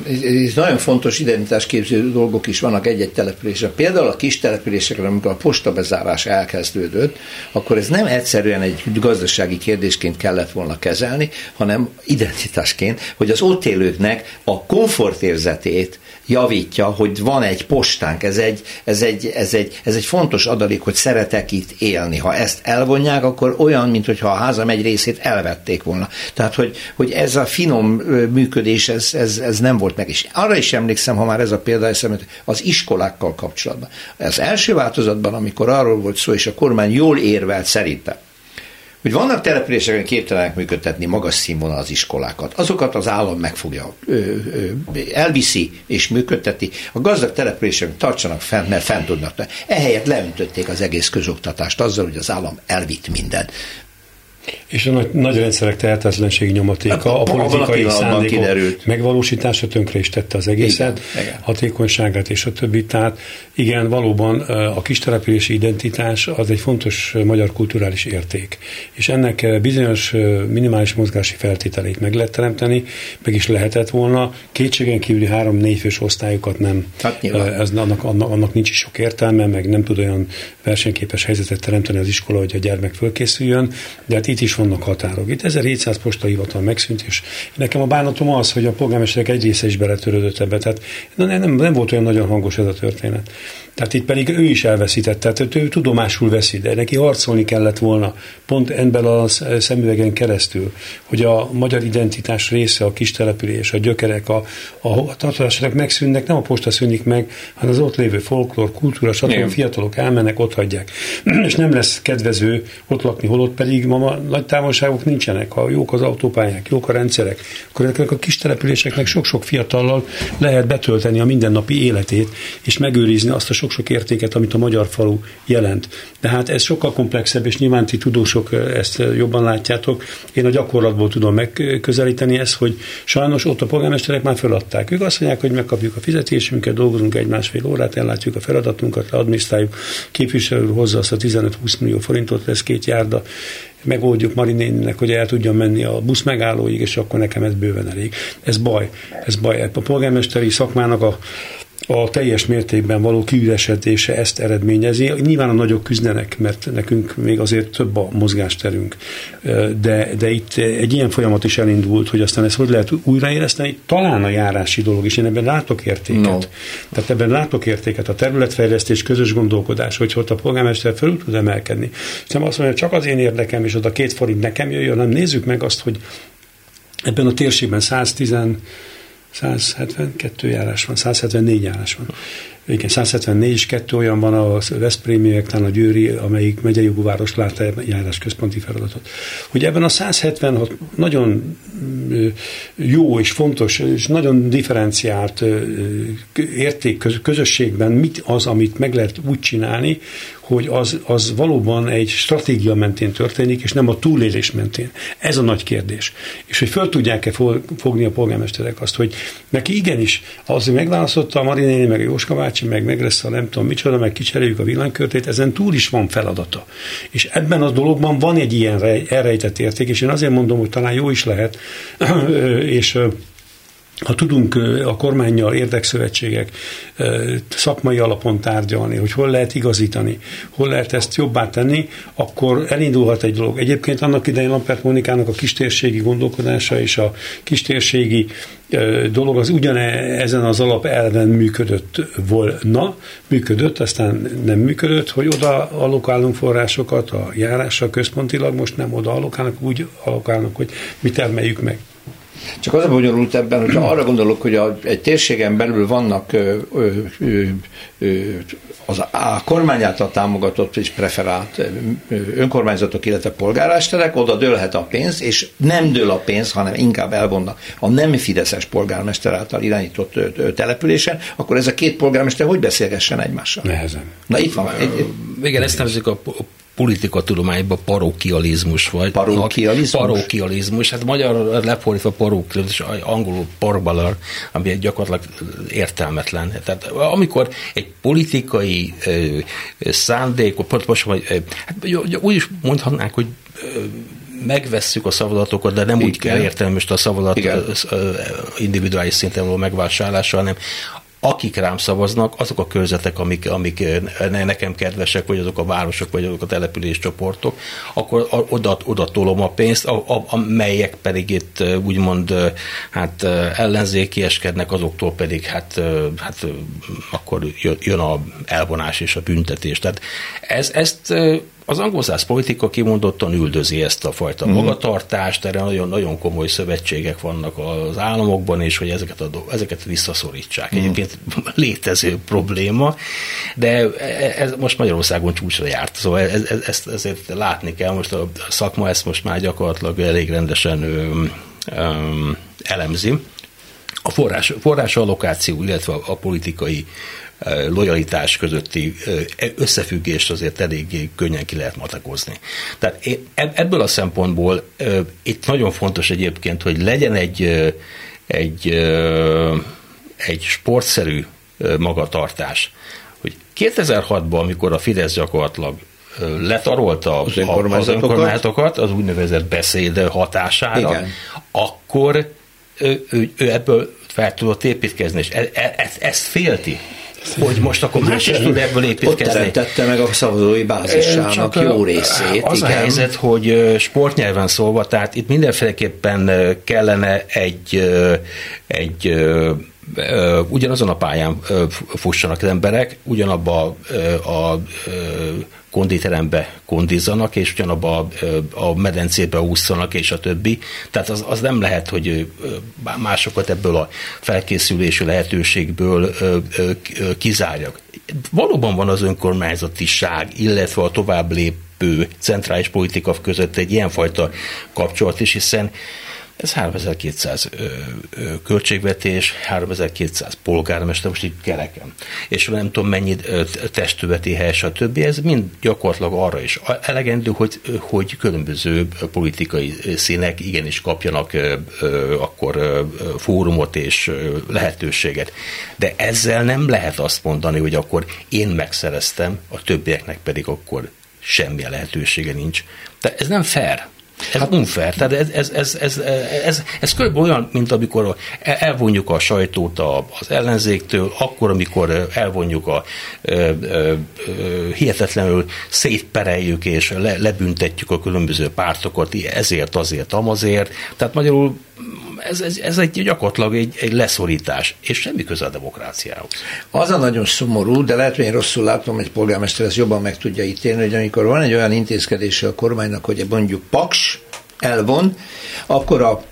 Ez nagyon fontos identitásképző dolgok is vannak egy-egy településen. Például a kis településekre, amikor a postabezárás elkezdődött, akkor ez nem egyszerűen egy gazdasági kérdésként kellett volna kezelni, hanem identitásként, hogy az ott élőknek a komfortérzetét javítja, hogy van egy postánk, ez egy, ez egy, ez egy, ez egy fontos adalék, hogy szeretek itt élni. Ha ezt elvonják, akkor olyan, mintha a házam egy részét elvették volna. Tehát, hogy, hogy ez a finom működés, ez, ez, ez nem volt meg. És arra is emlékszem, ha már ez a példa eszembe, az iskolákkal kapcsolatban. Az első változatban, amikor arról volt szó, és a kormány jól érvelt szerintem, hogy vannak települések, képtelenek működtetni magas színvonal az iskolákat. Azokat az állam meg fogja, ö, ö, elviszi és működteti. A gazdag települések tartsanak fent, mert fent tudnak. Ehelyett leöntötték az egész közoktatást azzal, hogy az állam elvitt mindent. és a nagy, nagy rendszerek tehetetlenségi nyomatéka, a politikai szándékok megvalósítása tönkre is tette az egészet, igen, igen. hatékonyságát és a többi. Tehát igen, valóban a kistelepülési identitás az egy fontos magyar kulturális érték, és ennek bizonyos minimális mozgási feltételeit meg lehet teremteni, meg is lehetett volna. Kétségen kívüli három-négy fős osztályokat nem, hát ez, annak, annak, annak nincs is sok értelme, meg nem tud olyan versenyképes helyzetet teremteni az iskola, hogy a gyermek fölkészüljön, de hát itt is vannak határok. Itt ezerhétszáz postahivatal megszűnt, és nekem a bánatom az, hogy a polgármesterek egy része is beletörődött ebbe, tehát nem, nem, nem volt olyan nagyon hangos ez a történet. Tehát itt pedig ő is elveszített, tehát ő tudomásul veszi, de neki harcolni kellett volna, pont ebben a szemüvegen keresztül, hogy a magyar identitás része, a kistelepülés, a gyökerek, a, a tartozások megszűnnek, nem a posta szűnik meg, hanem az ott lévő folklór, kultúra, stb. Fiatalok elmennek, ott hagyják. És nem lesz kedvező ott lakni, holott pedig ma nagy távolságok nincsenek, ha jók az autópályák, jók a rendszerek, akkor ezek a kistelepüléseknek sok-sok fiatallal lehet betölteni a mindennapi életét, és megőrizni azt a sok-sok értéket, amit a magyar falu jelent. De hát ez sokkal komplexebb, és nyilván ti tudósok ezt jobban látjátok. Én a gyakorlatból tudom megközelíteni ezt, hogy sajnos ott a polgármesterek már feladták. Ők azt mondják, hogy megkapjuk a fizetésünket, dolgozunk egy másfél órát, ellátjuk a feladatunkat, leadminisztráljuk, képviselő hozza azt a tizenöt-húsz millió forintot, lesz két járda, megoldjuk Mari néninek, hogy el tudjon menni a busz megállóig, és akkor nekem ez bőven elég. Ez baj. Ez baj. A polgármesteri szakmának a a teljes mértékben való kiüresedése ezt eredményezi. Nyilván a nagyok küzdenek, mert nekünk még azért több a mozgásterünk. De, de itt egy ilyen folyamat is elindult, hogy aztán ezt hogy lehet újraéleszteni, talán a járási dolog is. Én ebben látok értéket. No. Tehát ebben látok értéket. A területfejlesztés, közös gondolkodás, hogy ott a polgármester felül tud emelkedni. Szóval azt mondja, csak az én érdekem, és oda két forint nekem jöjjön, nem nézzük meg azt, hogy ebben a térségben száztíz százhetvenkettő járás van, százhetvennégy járás van. Igen, százhetvennégy és kettő olyan van a veszprémiek, talán a győri, amelyik megyei jogú város látta járás központi feladatot. Hogy ebben a százhetvenhat nagyon jó és fontos, és nagyon differenciált érték közösségben mit az, amit meg lehet úgy csinálni, hogy az, az valóban egy stratégia mentén történik, és nem a túlélés mentén. Ez a nagy kérdés. És hogy föl tudják-e fogni a polgármesterek azt, hogy neki igenis, az, hogy megválasztotta a Mari néni, meg a Jóska bácsi, meg meg lesz a nem tudom micsoda, meg kicseréljük a villanykörtét, ezen túl is van feladata. És ebben a dologban van egy ilyen elrejtett érték, és én azért mondom, hogy talán jó is lehet, és ha tudunk a kormánnyal, érdekszövetségek szakmai alapon tárgyalni, hogy hol lehet igazítani, hol lehet ezt jobbá tenni, akkor elindulhat egy dolog. Egyébként annak idején Lampert Mónikának a kistérségi gondolkodása és a kistérségi dolog az ugyanezen az alapelven működött volna, működött, aztán nem működött, hogy oda allokálunk forrásokat a járásra központilag, most nem oda allokálnak, úgy allokálnak, hogy mi termeljük meg. Csak az a bonyolult ebben, hogyha arra gondolok, hogy a, egy térségen belül vannak ö, ö, ö, ö, az a kormány által támogatott és preferált önkormányzatok, illetve polgármesterek, oda dőlhet a pénz, és nem dől a pénz, hanem inkább elvonnak a nem fideszes polgármester által irányított településen, akkor ez a két polgármester hogy beszélgessen egymással? Nehezen. Na itt van. Egy, igen, ezt nevezzük a politika tudományban parokializmus, vagy parokializmus? Parokializmus, hát magyar lefordítva parokializmus, angolul parbalar, ami gyakorlatilag értelmetlen. Tehát amikor egy politikai ö, szándék, most, vagy, ö, hát, úgy is mondhatnánk, hogy ö, megvesszük a szavazatokat, de nem igen. úgy kell értelmi most a szavazat igen. individuális szinten való megvásárlása, hanem akik rám szavaznak, azok a körzetek, amik, amik nekem kedvesek, vagy azok a városok, vagy azok a település csoportok, akkor oda, oda tolom a pénzt, a, a, amelyek pedig itt úgymond hát ellenzékieskednek, azoktól pedig hát, hát akkor jön a elvonás és a büntetés. Tehát ez, ezt az angolszász politika kimondottan üldözi ezt a fajta mm. magatartást, erre nagyon, nagyon komoly szövetségek vannak az államokban, és hogy ezeket, a, ezeket visszaszorítsák. Mm. Egyébként létező probléma, de ez most Magyarországon csúcsra járt, szóval ez, ez, ezt ezért látni kell, most a szakma ezt most már gyakorlatilag elég rendesen ö, ö, elemzi. a forrás, forrás allokáció, illetve a, a politikai lojalitás közötti összefüggést azért eléggé könnyen ki lehet matekozni. Tehát ebből a szempontból itt nagyon fontos egyébként, hogy legyen egy, egy, egy sportszerű magatartás. Hogy kétezer-hatban, amikor a Fidesz gyakorlatilag letarolta az önkormányzatokat, az, önkormányzatokat, az úgynevezett beszéd hatására, igen, akkor ő, ő, ő ebből fel tudott építkezni, és e, e, ezt, ezt félti, hogy most akkor más is tud ebből építkezni. Ott teremtette meg a szavazói bázisának jó részét. Az igen. A helyzet, hogy sportnyelven szólva, tehát itt mindenféleképpen kellene egy, egy ugyanazon a pályán fussanak az emberek, ugyanabba a, a konditerembe kondizzanak, és ugyanabba a, a medencébe ússzanak, és a többi. Tehát az, az nem lehet, hogy másokat ebből a felkészülési lehetőségből kizárjak. Valóban van az önkormányzatiság, illetve a tovább lépő centrális politika között egy ilyenfajta kapcsolat is, hiszen ez háromezer-kétszáz költségvetés, háromezer-kétszáz polgármester, most itt kereken. És nem tudom mennyi testületi hely, stb. Ez mind gyakorlatilag arra is elegendő, hogy, hogy különböző politikai színek igenis kapjanak akkor fórumot és lehetőséget. De ezzel nem lehet azt mondani, hogy akkor én megszereztem, a többieknek pedig akkor semmilyen lehetősége nincs. De ez nem fair. Ez hát, unfair. Tehát ez, ez, ez, ez, ez, ez körülbelül olyan, mint amikor elvonjuk a sajtót az ellenzéktől, akkor, amikor elvonjuk a ö, ö, hihetetlenül szétpereljük és le, lebüntetjük a különböző pártokat, ezért, azért, amazért. Tehát magyarul ez, ez, ez egy gyakorlatilag egy, egy leszorítás, és semmi köze a demokráciához. Az a nagyon szomorú, de lehet, hogy én rosszul látom, hogy polgármester ezt jobban meg tudja ítélni, hogy amikor van egy olyan intézkedése a kormánynak, hogy mondjuk Paks elvon, akkor a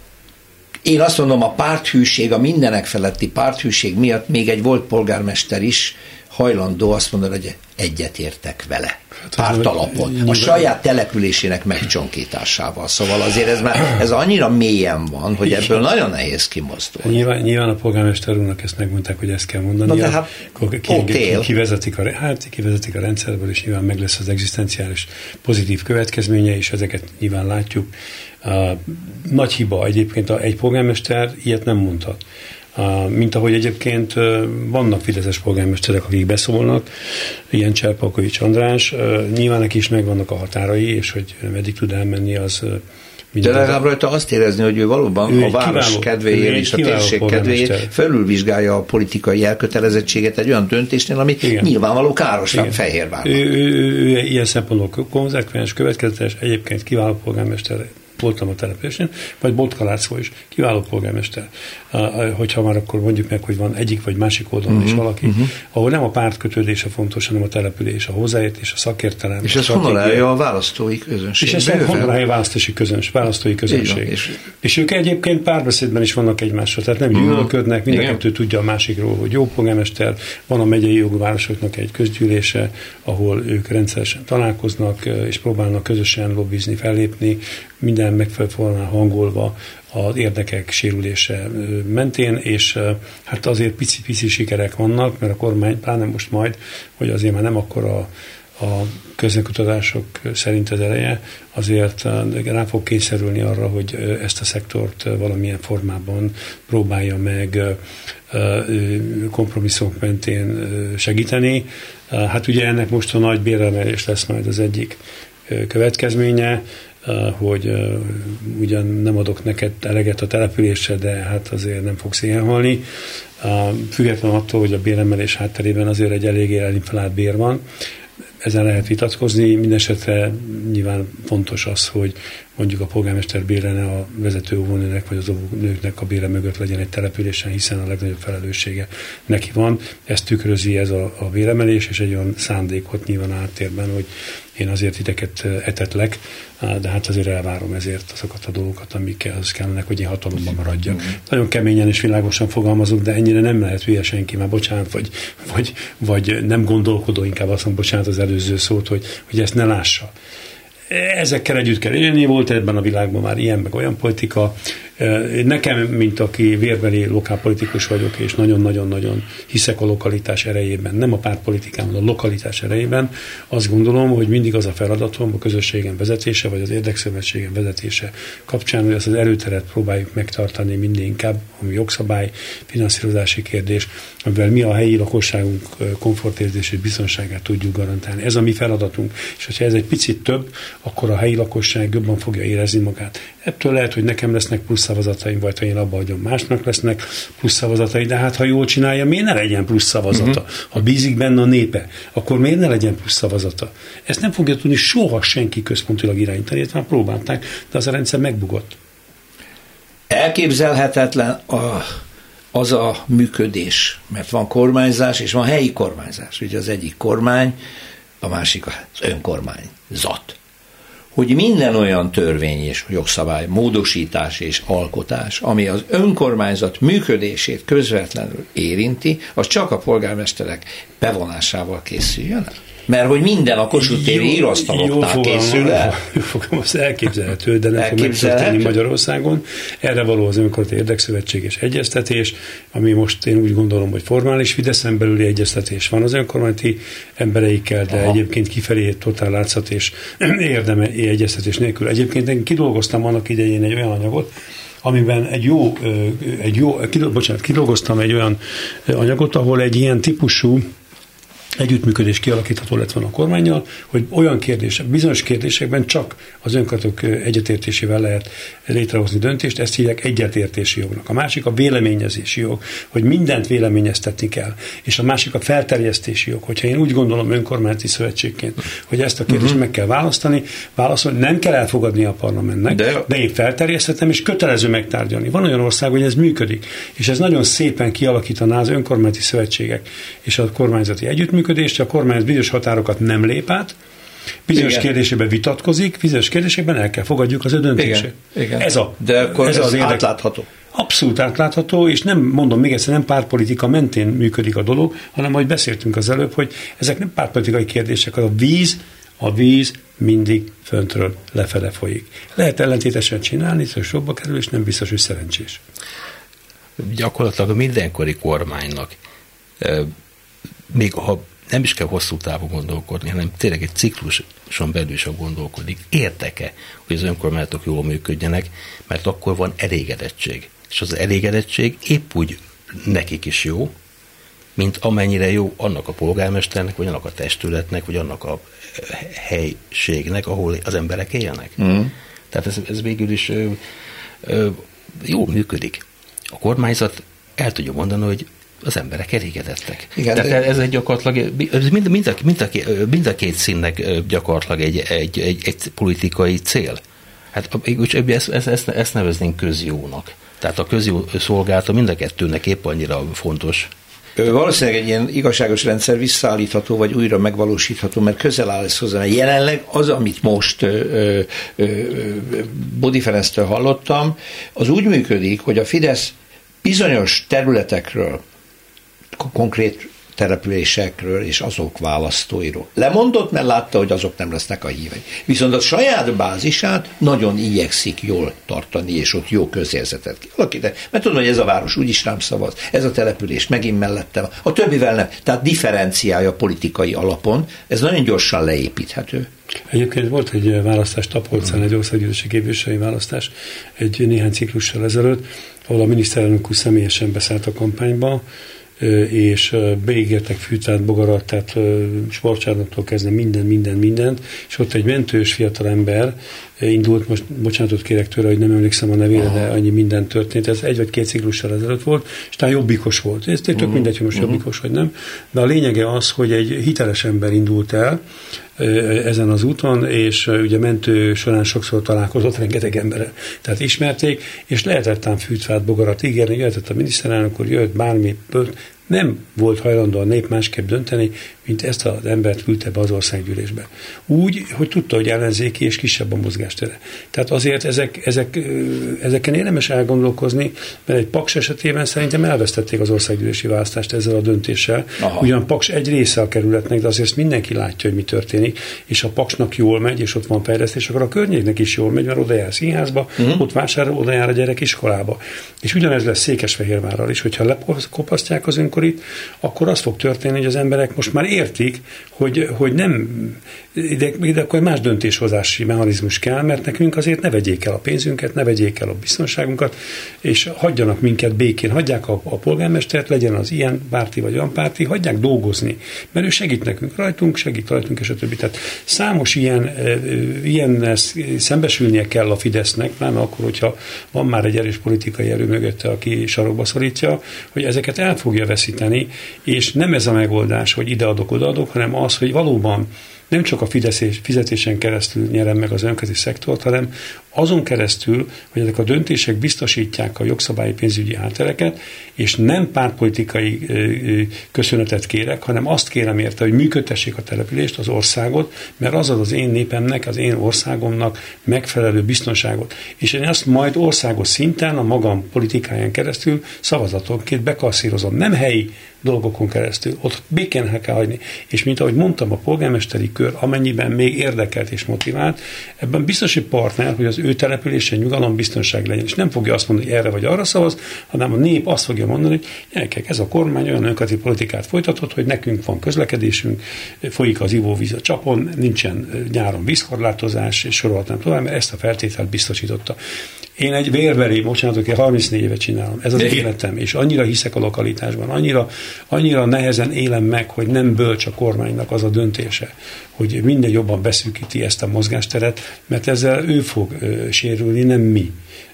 én azt mondom, a párthűség, a mindenek feletti párthűség miatt még egy volt polgármester is hajlandó azt mondani, hogy egyetértek vele. Párt alapon. A saját településének megcsonkításával. Szóval azért ez már ez annyira mélyen van, hogy ebből nagyon nehéz kimozdulni. Nyilván, nyilván a polgármester úrnak ezt megmondták, hogy ezt kell mondani. Na de hát ki, ki, kivezetik, a, hát, kivezetik a rendszerből, és nyilván meg lesz az egzisztenciális pozitív következménye, és ezeket nyilván látjuk. Uh, nagy hiba egyébként a, egy polgármester ilyet nem mondhat. Uh, mint ahogy egyébként uh, vannak fideszes polgármesterek, akik beszólnak, ilyen Cserpalkovics András, uh, nyilván neki is megvannak a határai, és hogy meddig tud elmenni, az uh, de legalább rajta azt érezni, hogy ő valóban ő a város kiváló, kedvéért és a térség kedvéért felülvizsgálja a politikai elkötelezettséget egy olyan döntésnél, ami igen, nyilvánvaló káros Fehérvárnak. Ő, ő, ő, ő ilyen szempontból konzekvens, következetes, egyébként kiváló polgármester, voltam a településen, vagy Botka is, kiváló polgármester. Uh, hogyha már akkor mondjuk meg, hogy van egyik vagy másik oldalon uh-huh, is valaki, uh-huh, ahol nem a párt kötődése fontos, hanem a település, a hozzáértés, a szakértelem. És ez honorálja a választói közönség. És ez honorálja a választási közönség, választói közönség. És, és ők egyébként párbeszédben is vannak egymással, tehát nem gyűlölködnek, mind a kettő tudja a másikról, hogy jó polgármester, van a megyei jogvárosoknak egy közgyűlése, ahol ők rendszeresen találkoznak, és próbálnak közösen lobbizni, fellépni, minden megfelelően hangolva az érdekek sérülése mentén, és hát azért pici-pici sikerek vannak, mert a kormány, pláne most majd, hogy azért már nem akkor a, a közönkutatások szerint az eleje, azért rá fog kényszerülni arra, hogy ezt a szektort valamilyen formában próbálja meg kompromisszumok mentén segíteni. Hát ugye ennek most a nagy béremelés lesz majd az egyik következménye, hogy uh, ugyan nem adok neked eleget a településre, de hát azért nem fogsz ilyen halni. Uh, függetlenül attól, hogy a béremelés hátterében azért egy eléggé elinflált bér van. Ezen lehet vitatkozni. Mindenesetre nyilván fontos az, hogy mondjuk a polgármester bére ne a vezető óvónőnek vagy az óvónőknek a bére mögött legyen egy településen, hiszen a legnagyobb felelőssége neki van. Ezt tükrözi ez a, a béremelés, és egy olyan szándékot nyilván áttérben, hogy én azért ideket etetlek, de hát azért elvárom ezért azokat a dolgokat, amikkel az kellene, hogy én hatalomban maradjak. Mm-hmm. Nagyon keményen és világosan fogalmazok, de ennyire nem lehet hülye senki, már bocsánat, vagy, vagy, vagy nem gondolkodó, inkább azt mondom, bocsánat az előző szót, hogy, hogy ezt ne lássa. Ezekkel együtt kell élni, volt ebben a világban már ilyen, meg olyan politika. Nekem, mint aki vérbeli lokálpolitikus vagyok, és nagyon-nagyon-nagyon hiszek a lokalitás erejében, nem a pártpolitikában, a lokalitás erejében, azt gondolom, hogy mindig az a feladatom, a közösségem vezetése, vagy az érdekszövetségem vezetése kapcsán, hogy azt az erőteret próbáljuk megtartani mindig inkább, ami jogszabály, finanszírozási kérdés, amivel mi a helyi lakosságunk komfortérzés és biztonságát tudjuk garantálni. Ez a mi feladatunk, és hogyha ez egy picit több, akkor a helyi lakosság jobban fogja érezni magát. Ettől lehet, hogy nekem lesznek plusz szavazataim, vagy ha én abba hagyom, másnak lesznek plusz szavazatai, de hát ha jól csinálja, miért ne legyen plusz szavazata? Uh-huh. Ha bízik benne a népe, akkor miért ne legyen plusz szavazata? Ezt nem fogja tudni soha senki központilag irányítani, ezt már próbálták, de az a rendszer megbukott. Elképzelhetetlen a, az a működés, mert van kormányzás, és van helyi kormányzás. Ugye az egyik kormány, a másik az önkormányzat. Hogy minden olyan törvény és jogszabály, módosítás és alkotás, ami az önkormányzat működését közvetlenül érinti, az csak a polgármesterek bevonásával készüljön el. Mert hogy minden a Kossuth téri íróasztaloknál készül el. Jó fogalmaz, elképzelhető, de nem fog megtörténni Magyarországon. Erre való az önkormányzati érdekszövetség és egyeztetés, ami most én úgy gondolom, hogy formális Fideszen belüli egyeztetés van az önkormányzati embereikkel, de Aha. egyébként kifelé totál látszat és érdemi egyeztetés nélkül. Egyébként én kidolgoztam annak idején egy olyan anyagot, amiben egy jó, egy jó bocsánat, kidolgoztam egy olyan anyagot, ahol egy ilyen típusú együttműködés kialakítható lett volna a kormánnyal, hogy olyan kérdések, bizonyos kérdésekben csak az önkormányzatok egyetértésével lehet létrehozni döntést, ezt hívják egyetértési jognak. A másik a véleményezési jog, hogy mindent véleményeztetni kell, és a másik a felterjesztési jog, hogyha én úgy gondolom önkormányzati szövetségként, hogy ezt a kérdést uh-huh. meg kell választani, válaszolni, nem kell elfogadni a parlamentnek, de, de én felterjesztettem, és kötelező megtárgyalni. Van olyan ország, hogy ez működik, és ez nagyon szépen kialakítaná az önkormányzati szövetségek és a kormányzati együttműködést, a kormányzat bizonyos határokat nem lép át, bizonyos Igen. kérdésében vitatkozik, bizonyos kérdésekben el kell fogadjuk az ő döntését. Ez, a, De akkor ez, ez az érdek... átlátható. Abszolút átlátható, és nem mondom még egyszer, nem pártpolitika mentén működik a dolog, hanem ahogy beszéltünk az előbb, hogy ezek nem pártpolitikai kérdések, a víz, a víz mindig föntről lefele folyik. Lehet ellentétesen csinálni, szóval sokba kerül, és nem biztos, hogy szerencsés. Gyakorlatilag mindenkori kormánynak még ha nem is kell hosszú távon gondolkodni, hanem tényleg egy cikluson belül is gondolkodik. Érdeke, hogy az önkormányzatok jól működjenek, mert akkor van elégedettség. És az elégedettség épp úgy nekik is jó, mint amennyire jó annak a polgármesternek, vagy annak a testületnek, vagy annak a helységnek, ahol az emberek élnek. Mm. Tehát ez, ez végül is ö, ö, jól működik. A kormányzat el tudja mondani, hogy az emberek elégedettek. Igen, Tehát de... ez egy gyakorlatilag, mind, mind, a, mind, a, mind a két színnek gyakorlatilag egy, egy, egy, egy politikai cél. Hát ezt, ezt, ezt neveznénk közjónak. Tehát a közjó szolgálata mind a kettőnek épp annyira fontos. Valószínűleg egy ilyen igazságos rendszer visszaállítható, vagy újra megvalósítható, mert közel áll ez hozzá. Jelenleg az, amit most ö, ö, Bódi Ferenctől hallottam, az úgy működik, hogy a Fidesz bizonyos területekről, konkrét településekről és azok választóiról lemondott, mert látta, hogy azok nem lesznek a hívei. Viszont a saját bázisát nagyon igyekszik jól tartani, és ott jó közérzetet kialakítani. Mert tudom, hogy ez a város úgyis rám szavaz, ez a település megint mellettem, a többivel nem. Tehát differenciálja politikai alapon, ez nagyon gyorsan leépíthető. Egyébként volt egy választás Tapolcán, egy országgyűlési képviselői választás egy néhány ciklussal ezelőtt, ahol a miniszterelnök úr személyesen beszállt a kampányba, és beígértek fűtát, bogarat, tehát sportcsarnoktól kezdve minden, minden, mindent, és ott egy mentős fiatalember indult, most bocsánatot kérek tőle, hogy nem emlékszem a nevére, Aha. de annyi minden történt, ez egy vagy két ciklussal ezelőtt volt, és talán jobbikos volt. Ez tök uh-huh. mindegy, hogy most uh-huh. jobbikos vagy nem, de a lényege az, hogy egy hiteles ember indult el ezen az úton, és ugye mentő során sokszor találkozott rengeteg emberrel. Tehát ismerték, és lehetett ám fűtfát, bogarat ígérni, jöhetett a miniszterelnök úr, jött bármi, nem volt hajlandó a nép másképp dönteni, mint ezt az embert küldte be az országgyűlésbe. Úgy, hogy tudta, hogy ellenzéki és kisebb a mozgástere. Tehát azért ezek, ezek, ezeken érdemes elgondolkozni, mert egy Paks esetében szerintem elvesztették az országgyűlési választást ezzel a döntéssel. Aha. Ugyan Paks egy része a kerületnek, de azért mindenki látja, hogy mi történik, és a Paksnak jól megy, és ott van fejlesztés, akkor a környéknek is jól megy, mert oda jár színházba, uh-huh. ott vásárol, oda jár a gyerek iskolába. És ugyanez lesz Székesfehérvárral is, hogyha lekopasztják az önkorit, akkor az fog történni, hogy az emberek most már értik, hogy, hogy nem, ide, ide akkor más döntéshozási mechanizmus kell, mert nekünk azért ne vegyék el a pénzünket, ne vegyék el a biztonságunkat, és hagyjanak minket békén, hagyják a, a polgármestert, legyen az ilyen párti vagy olyan párti, hagyják dolgozni, mert ő segít nekünk rajtunk, segít rajtunk, és a többi. Tehát számos ilyen, ilyen szembesülnie kell a Fidesznek, nem akkor, hogyha van már egy erős politikai erő mögötte, aki sarokba szorítja, hogy ezeket el fogja veszíteni, és nem ez a megoldás, hogy ide adok, oda adok, hanem az, hogy valóban nem csak a Fidesz fizetésen keresztül nyerem meg az önkéntes szektort, hanem azon keresztül, hogy ezek a döntések biztosítják a jogszabályi pénzügyi háttereket, és nem pártpolitikai köszönetet kérek, hanem azt kérem érte, hogy működtessék a települést, az országot, mert az az az én népemnek, az én országomnak megfelelő biztonságot. És én azt majd országos szinten, a magam politikáján keresztül szavazatonként bekasszírozom. Nem helyi dolgokon keresztül. Ott békén kell hagyni. És mint ahogy mondtam, a polgármesteri kör, amennyiben még érdekelt és motivált, ebben biztos, hogy partner, hogy az ő településen nyugalom, biztonság legyen. És nem fogja azt mondani, hogy erre vagy arra szavaz, hanem a nép azt fogja mondani, hogy gyerekek, ez a kormány olyan önkéntes politikát folytatott, hogy nekünk van közlekedésünk, folyik az ivóvíz a csapon, nincsen nyáron vízkorlátozás, és sorolhatnám tovább, mert ezt a feltételt biztosította. Én egy vérbeli, bocsánat, hogy harmincnégy évet csinálom. Ez az életem, és annyira hiszek a lokalitásban, annyira, annyira nehezen élem meg, hogy nem bölcs a kormánynak az a döntése, hogy minden jobban beszűkíti ezt a mozgásteret, mert ezzel ő fog ö, sérülni, nem mi.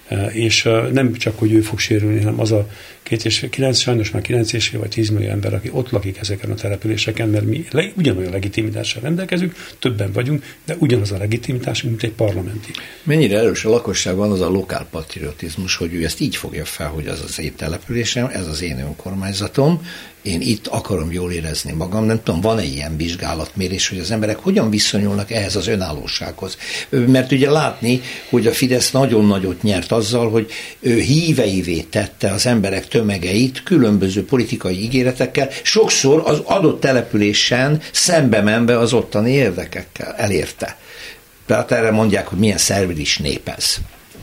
És nem csak, hogy ő fog sérülni, hanem az a két és fél, kilenc, sajnos már kilenc és fél vagy tíz millió ember, aki ott lakik ezeken a településeken, mert mi le, ugyanolyan legitimitással rendelkezünk, többen vagyunk, de ugyanaz a legitimitásunk, mint egy parlamenti. Mennyire erős a lakosságban az a lokálpatriotizmus, hogy ő ezt így fogja fel, hogy az az én településem, ez az én önkormányzatom, én itt akarom jól érezni magam, nem tudom, van-e ilyen vizsgálatmérés, hogy az emberek hogyan viszonyulnak ehhez az önállósághoz. Mert ugye látni, hogy a Fidesz nagyon nagyot nyert azzal, hogy ő híveivé tette az emberek tömegeit különböző politikai ígéretekkel, sokszor az adott településen szembe menve az ottani érdekekkel elérte. Tehát erre mondják, hogy milyen szervilis nép ez.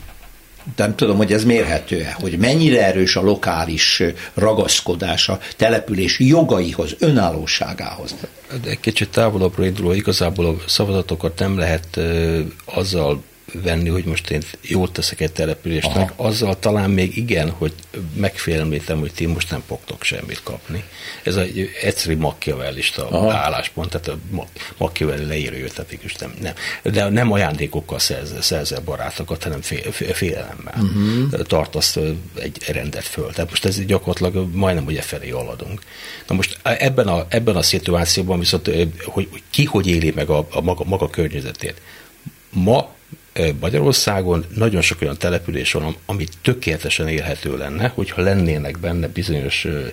Nem tudom, hogy ez mérhető-e, hogy mennyire erős a lokális ragaszkodás a település jogaihoz, önállóságához. De egy kicsit távolabbra indulva, igazából a szavazatokat nem lehet uh, azzal venni, hogy most én jól teszek egy településnek, aha, azzal talán még igen, hogy megfélemlítem, hogy ti most nem fogtok semmit kapni. Ez egy egyszerű machiavellista álláspont, tehát a Machiavelli leírja ötletik, és nem, nem. De nem ajándékokkal szerzel, szerzel barátokat, hanem fél, fél, félelemmel uh-huh. tartasz egy rendet föl. Tehát most ez gyakorlatilag majdnem ugye felé haladunk. Na most ebben a, ebben a szituációban viszont, hogy ki hogy éli meg a, a maga, maga környezetét. Ma Magyarországon nagyon sok olyan település van, ami tökéletesen élhető lenne, hogyha lennének benne bizonyos ö,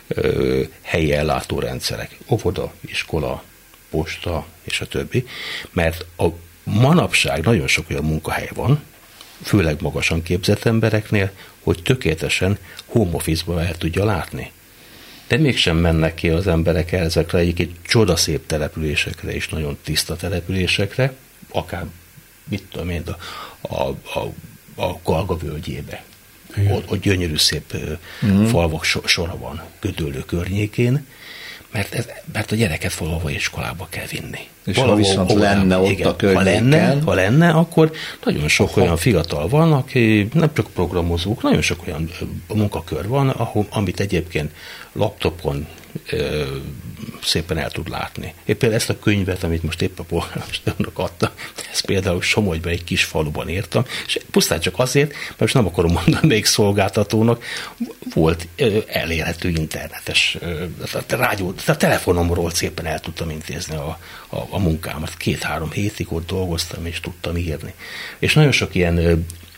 ö, helyi ellátórendszerek, óvoda, iskola, posta és a többi, mert a manapság nagyon sok olyan munkahely van, főleg magasan képzett embereknél, hogy tökéletesen home office-ban el tudja látni. De mégsem mennek ki az emberek ezekre egy csodaszép településekre és nagyon tiszta településekre, akár mit tudom én, a, a, a, a Galga völgyébe. Ott, ott gyönyörű szép mm. falvak sora van Gödöllő környékén, mert, ez, mert a gyereket valahol iskolába kell vinni. És valahol, ha viszont lenne ott igen, a környéken. Ha lenne, ha lenne, akkor nagyon sok aha. olyan fiatal van, aki nem csak programozók, nagyon sok olyan munkakör van, ahol, amit egyébként laptopon ö, szépen el tud látni. Én például ezt a könyvet, amit most épp a polgármesternek adtam, ezt például Somogyban egy kis faluban írtam, és pusztán csak azért, mert most nem akarom mondani még szolgáltatónak, volt ö, elérhető internetes, ö, a, rádió, a telefonomról szépen el tudtam intézni a, a, a munkámat. Két-három hétig ott dolgoztam, és tudtam írni. És nagyon sok ilyen ö,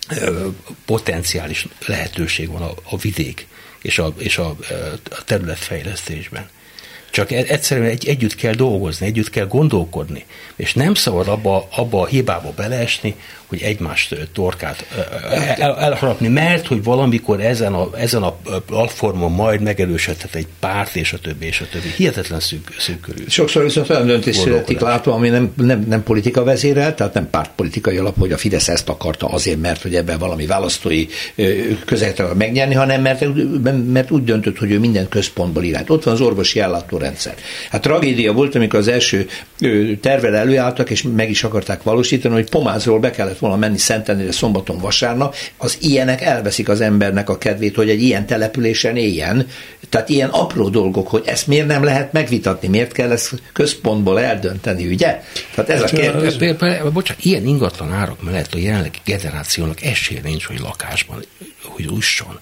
potenciális lehetőség van a, a vidék és a, és a, a területfejlesztésben. Csak egyszerűen egy, együtt kell dolgozni, együtt kell gondolkodni, és nem szabad abba, abba a hibába beleesni, hogy egymást torkát el, elharapni, mert hogy valamikor ezen a, ezen a platformon majd megerősödhet egy párt, és a többi, és a többi. Hihetetlen szűk, szűk körül. Sokszor viszont olyan döntés születik látva, ami nem, nem, nem politika vezérel, tehát nem pártpolitikai alap, hogy a Fidesz ezt akarta azért, mert hogy ebben valami választói közeget megnyerni, hanem mert, mert úgy döntött, hogy ő minden központból irányt. Ott van az orvosi ellátórendszer. Hát tragédia volt, amikor az első tervvel előálltak, és meg is akarták valósítani, hogy Pomázról be kellett volna menni Szentendrére szombaton, vasárnap, az ilyenek elveszik az embernek a kedvét, hogy egy ilyen településen éljen. Tehát ilyen apró dolgok, hogy ezt miért nem lehet megvitatni, miért kell ezt központból eldönteni, ugye? Tehát ez a kérdés. Bocsánat, ilyen ingatlan árak mellett a jelenlegi generációnak esélye nincs, hogy lakásban, hogy usson.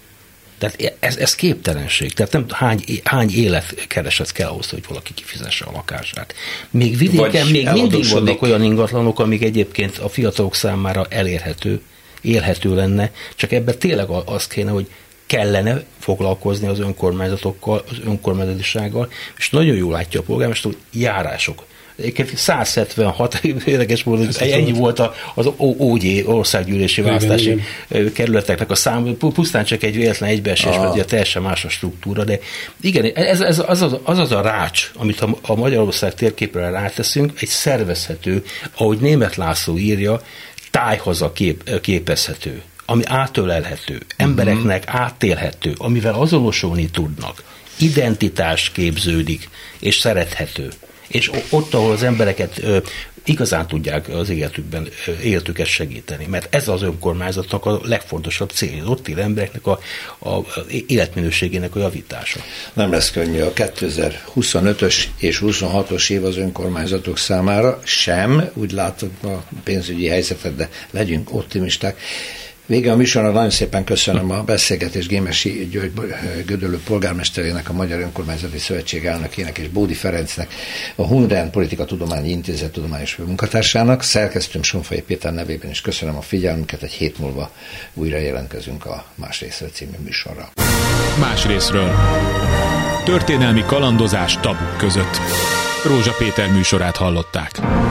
Tehát ez, ez képtelenség. Tehát nem hány, hány életkereset kell ahhoz, hogy valaki kifizesse a lakását. Még vidéken még mindig vannak olyan ingatlanok, amik egyébként a fiatalok számára elérhető, élhető lenne, csak ebben tényleg az kéne, hogy kellene foglalkozni az önkormányzatokkal, az önkormányzatisággal, és nagyon jól látja a polgármester, hogy járások. Egyébként száz hetvenhat érdekes módon, ennyi volt az ó gé országgyűlési választási kerületeknek a szám, pusztán csak egy véletlen egybeesés, ah. mert teljesen más a struktúra, de igen, ez, ez az, az, az az a rács, amit a, a Magyarország térképre ráteszünk, egy szervezhető, ahogy Németh László írja, tájhaza kép, képezhető, ami átölelhető, embereknek uh-huh. átélhető, amivel azonosulni tudnak, identitás képződik, és szerethető. És ott, ahol az embereket ö, igazán tudják az életükben, ö, életüket segíteni. Mert ez az önkormányzatnak a legfontosabb célja, az ott élő embereknek a, a, a életminőségének a javítása. Nem lesz könnyű a kétezer-huszonötös és huszonhatos év az önkormányzatok számára sem, úgy látom a pénzügyi helyzetet, de legyünk optimisták. Vége a műsorra, nagyon szépen köszönöm a beszélgetést Gémesi György Gödöllő polgármesterének, a Magyar Önkormányzati Szövetség elnökének és Bódi Ferencnek, a Hunren Politikatudományi Intézet tudományos főmunkatársának, szerkesztőm Sonfai Péter nevében is köszönöm a figyelmüket, egy hét múlva újra jelentkezünk a Más részről című műsorra. Más részről. Történelmi kalandozás tabuk között. Rózsa Péter műsorát hallották.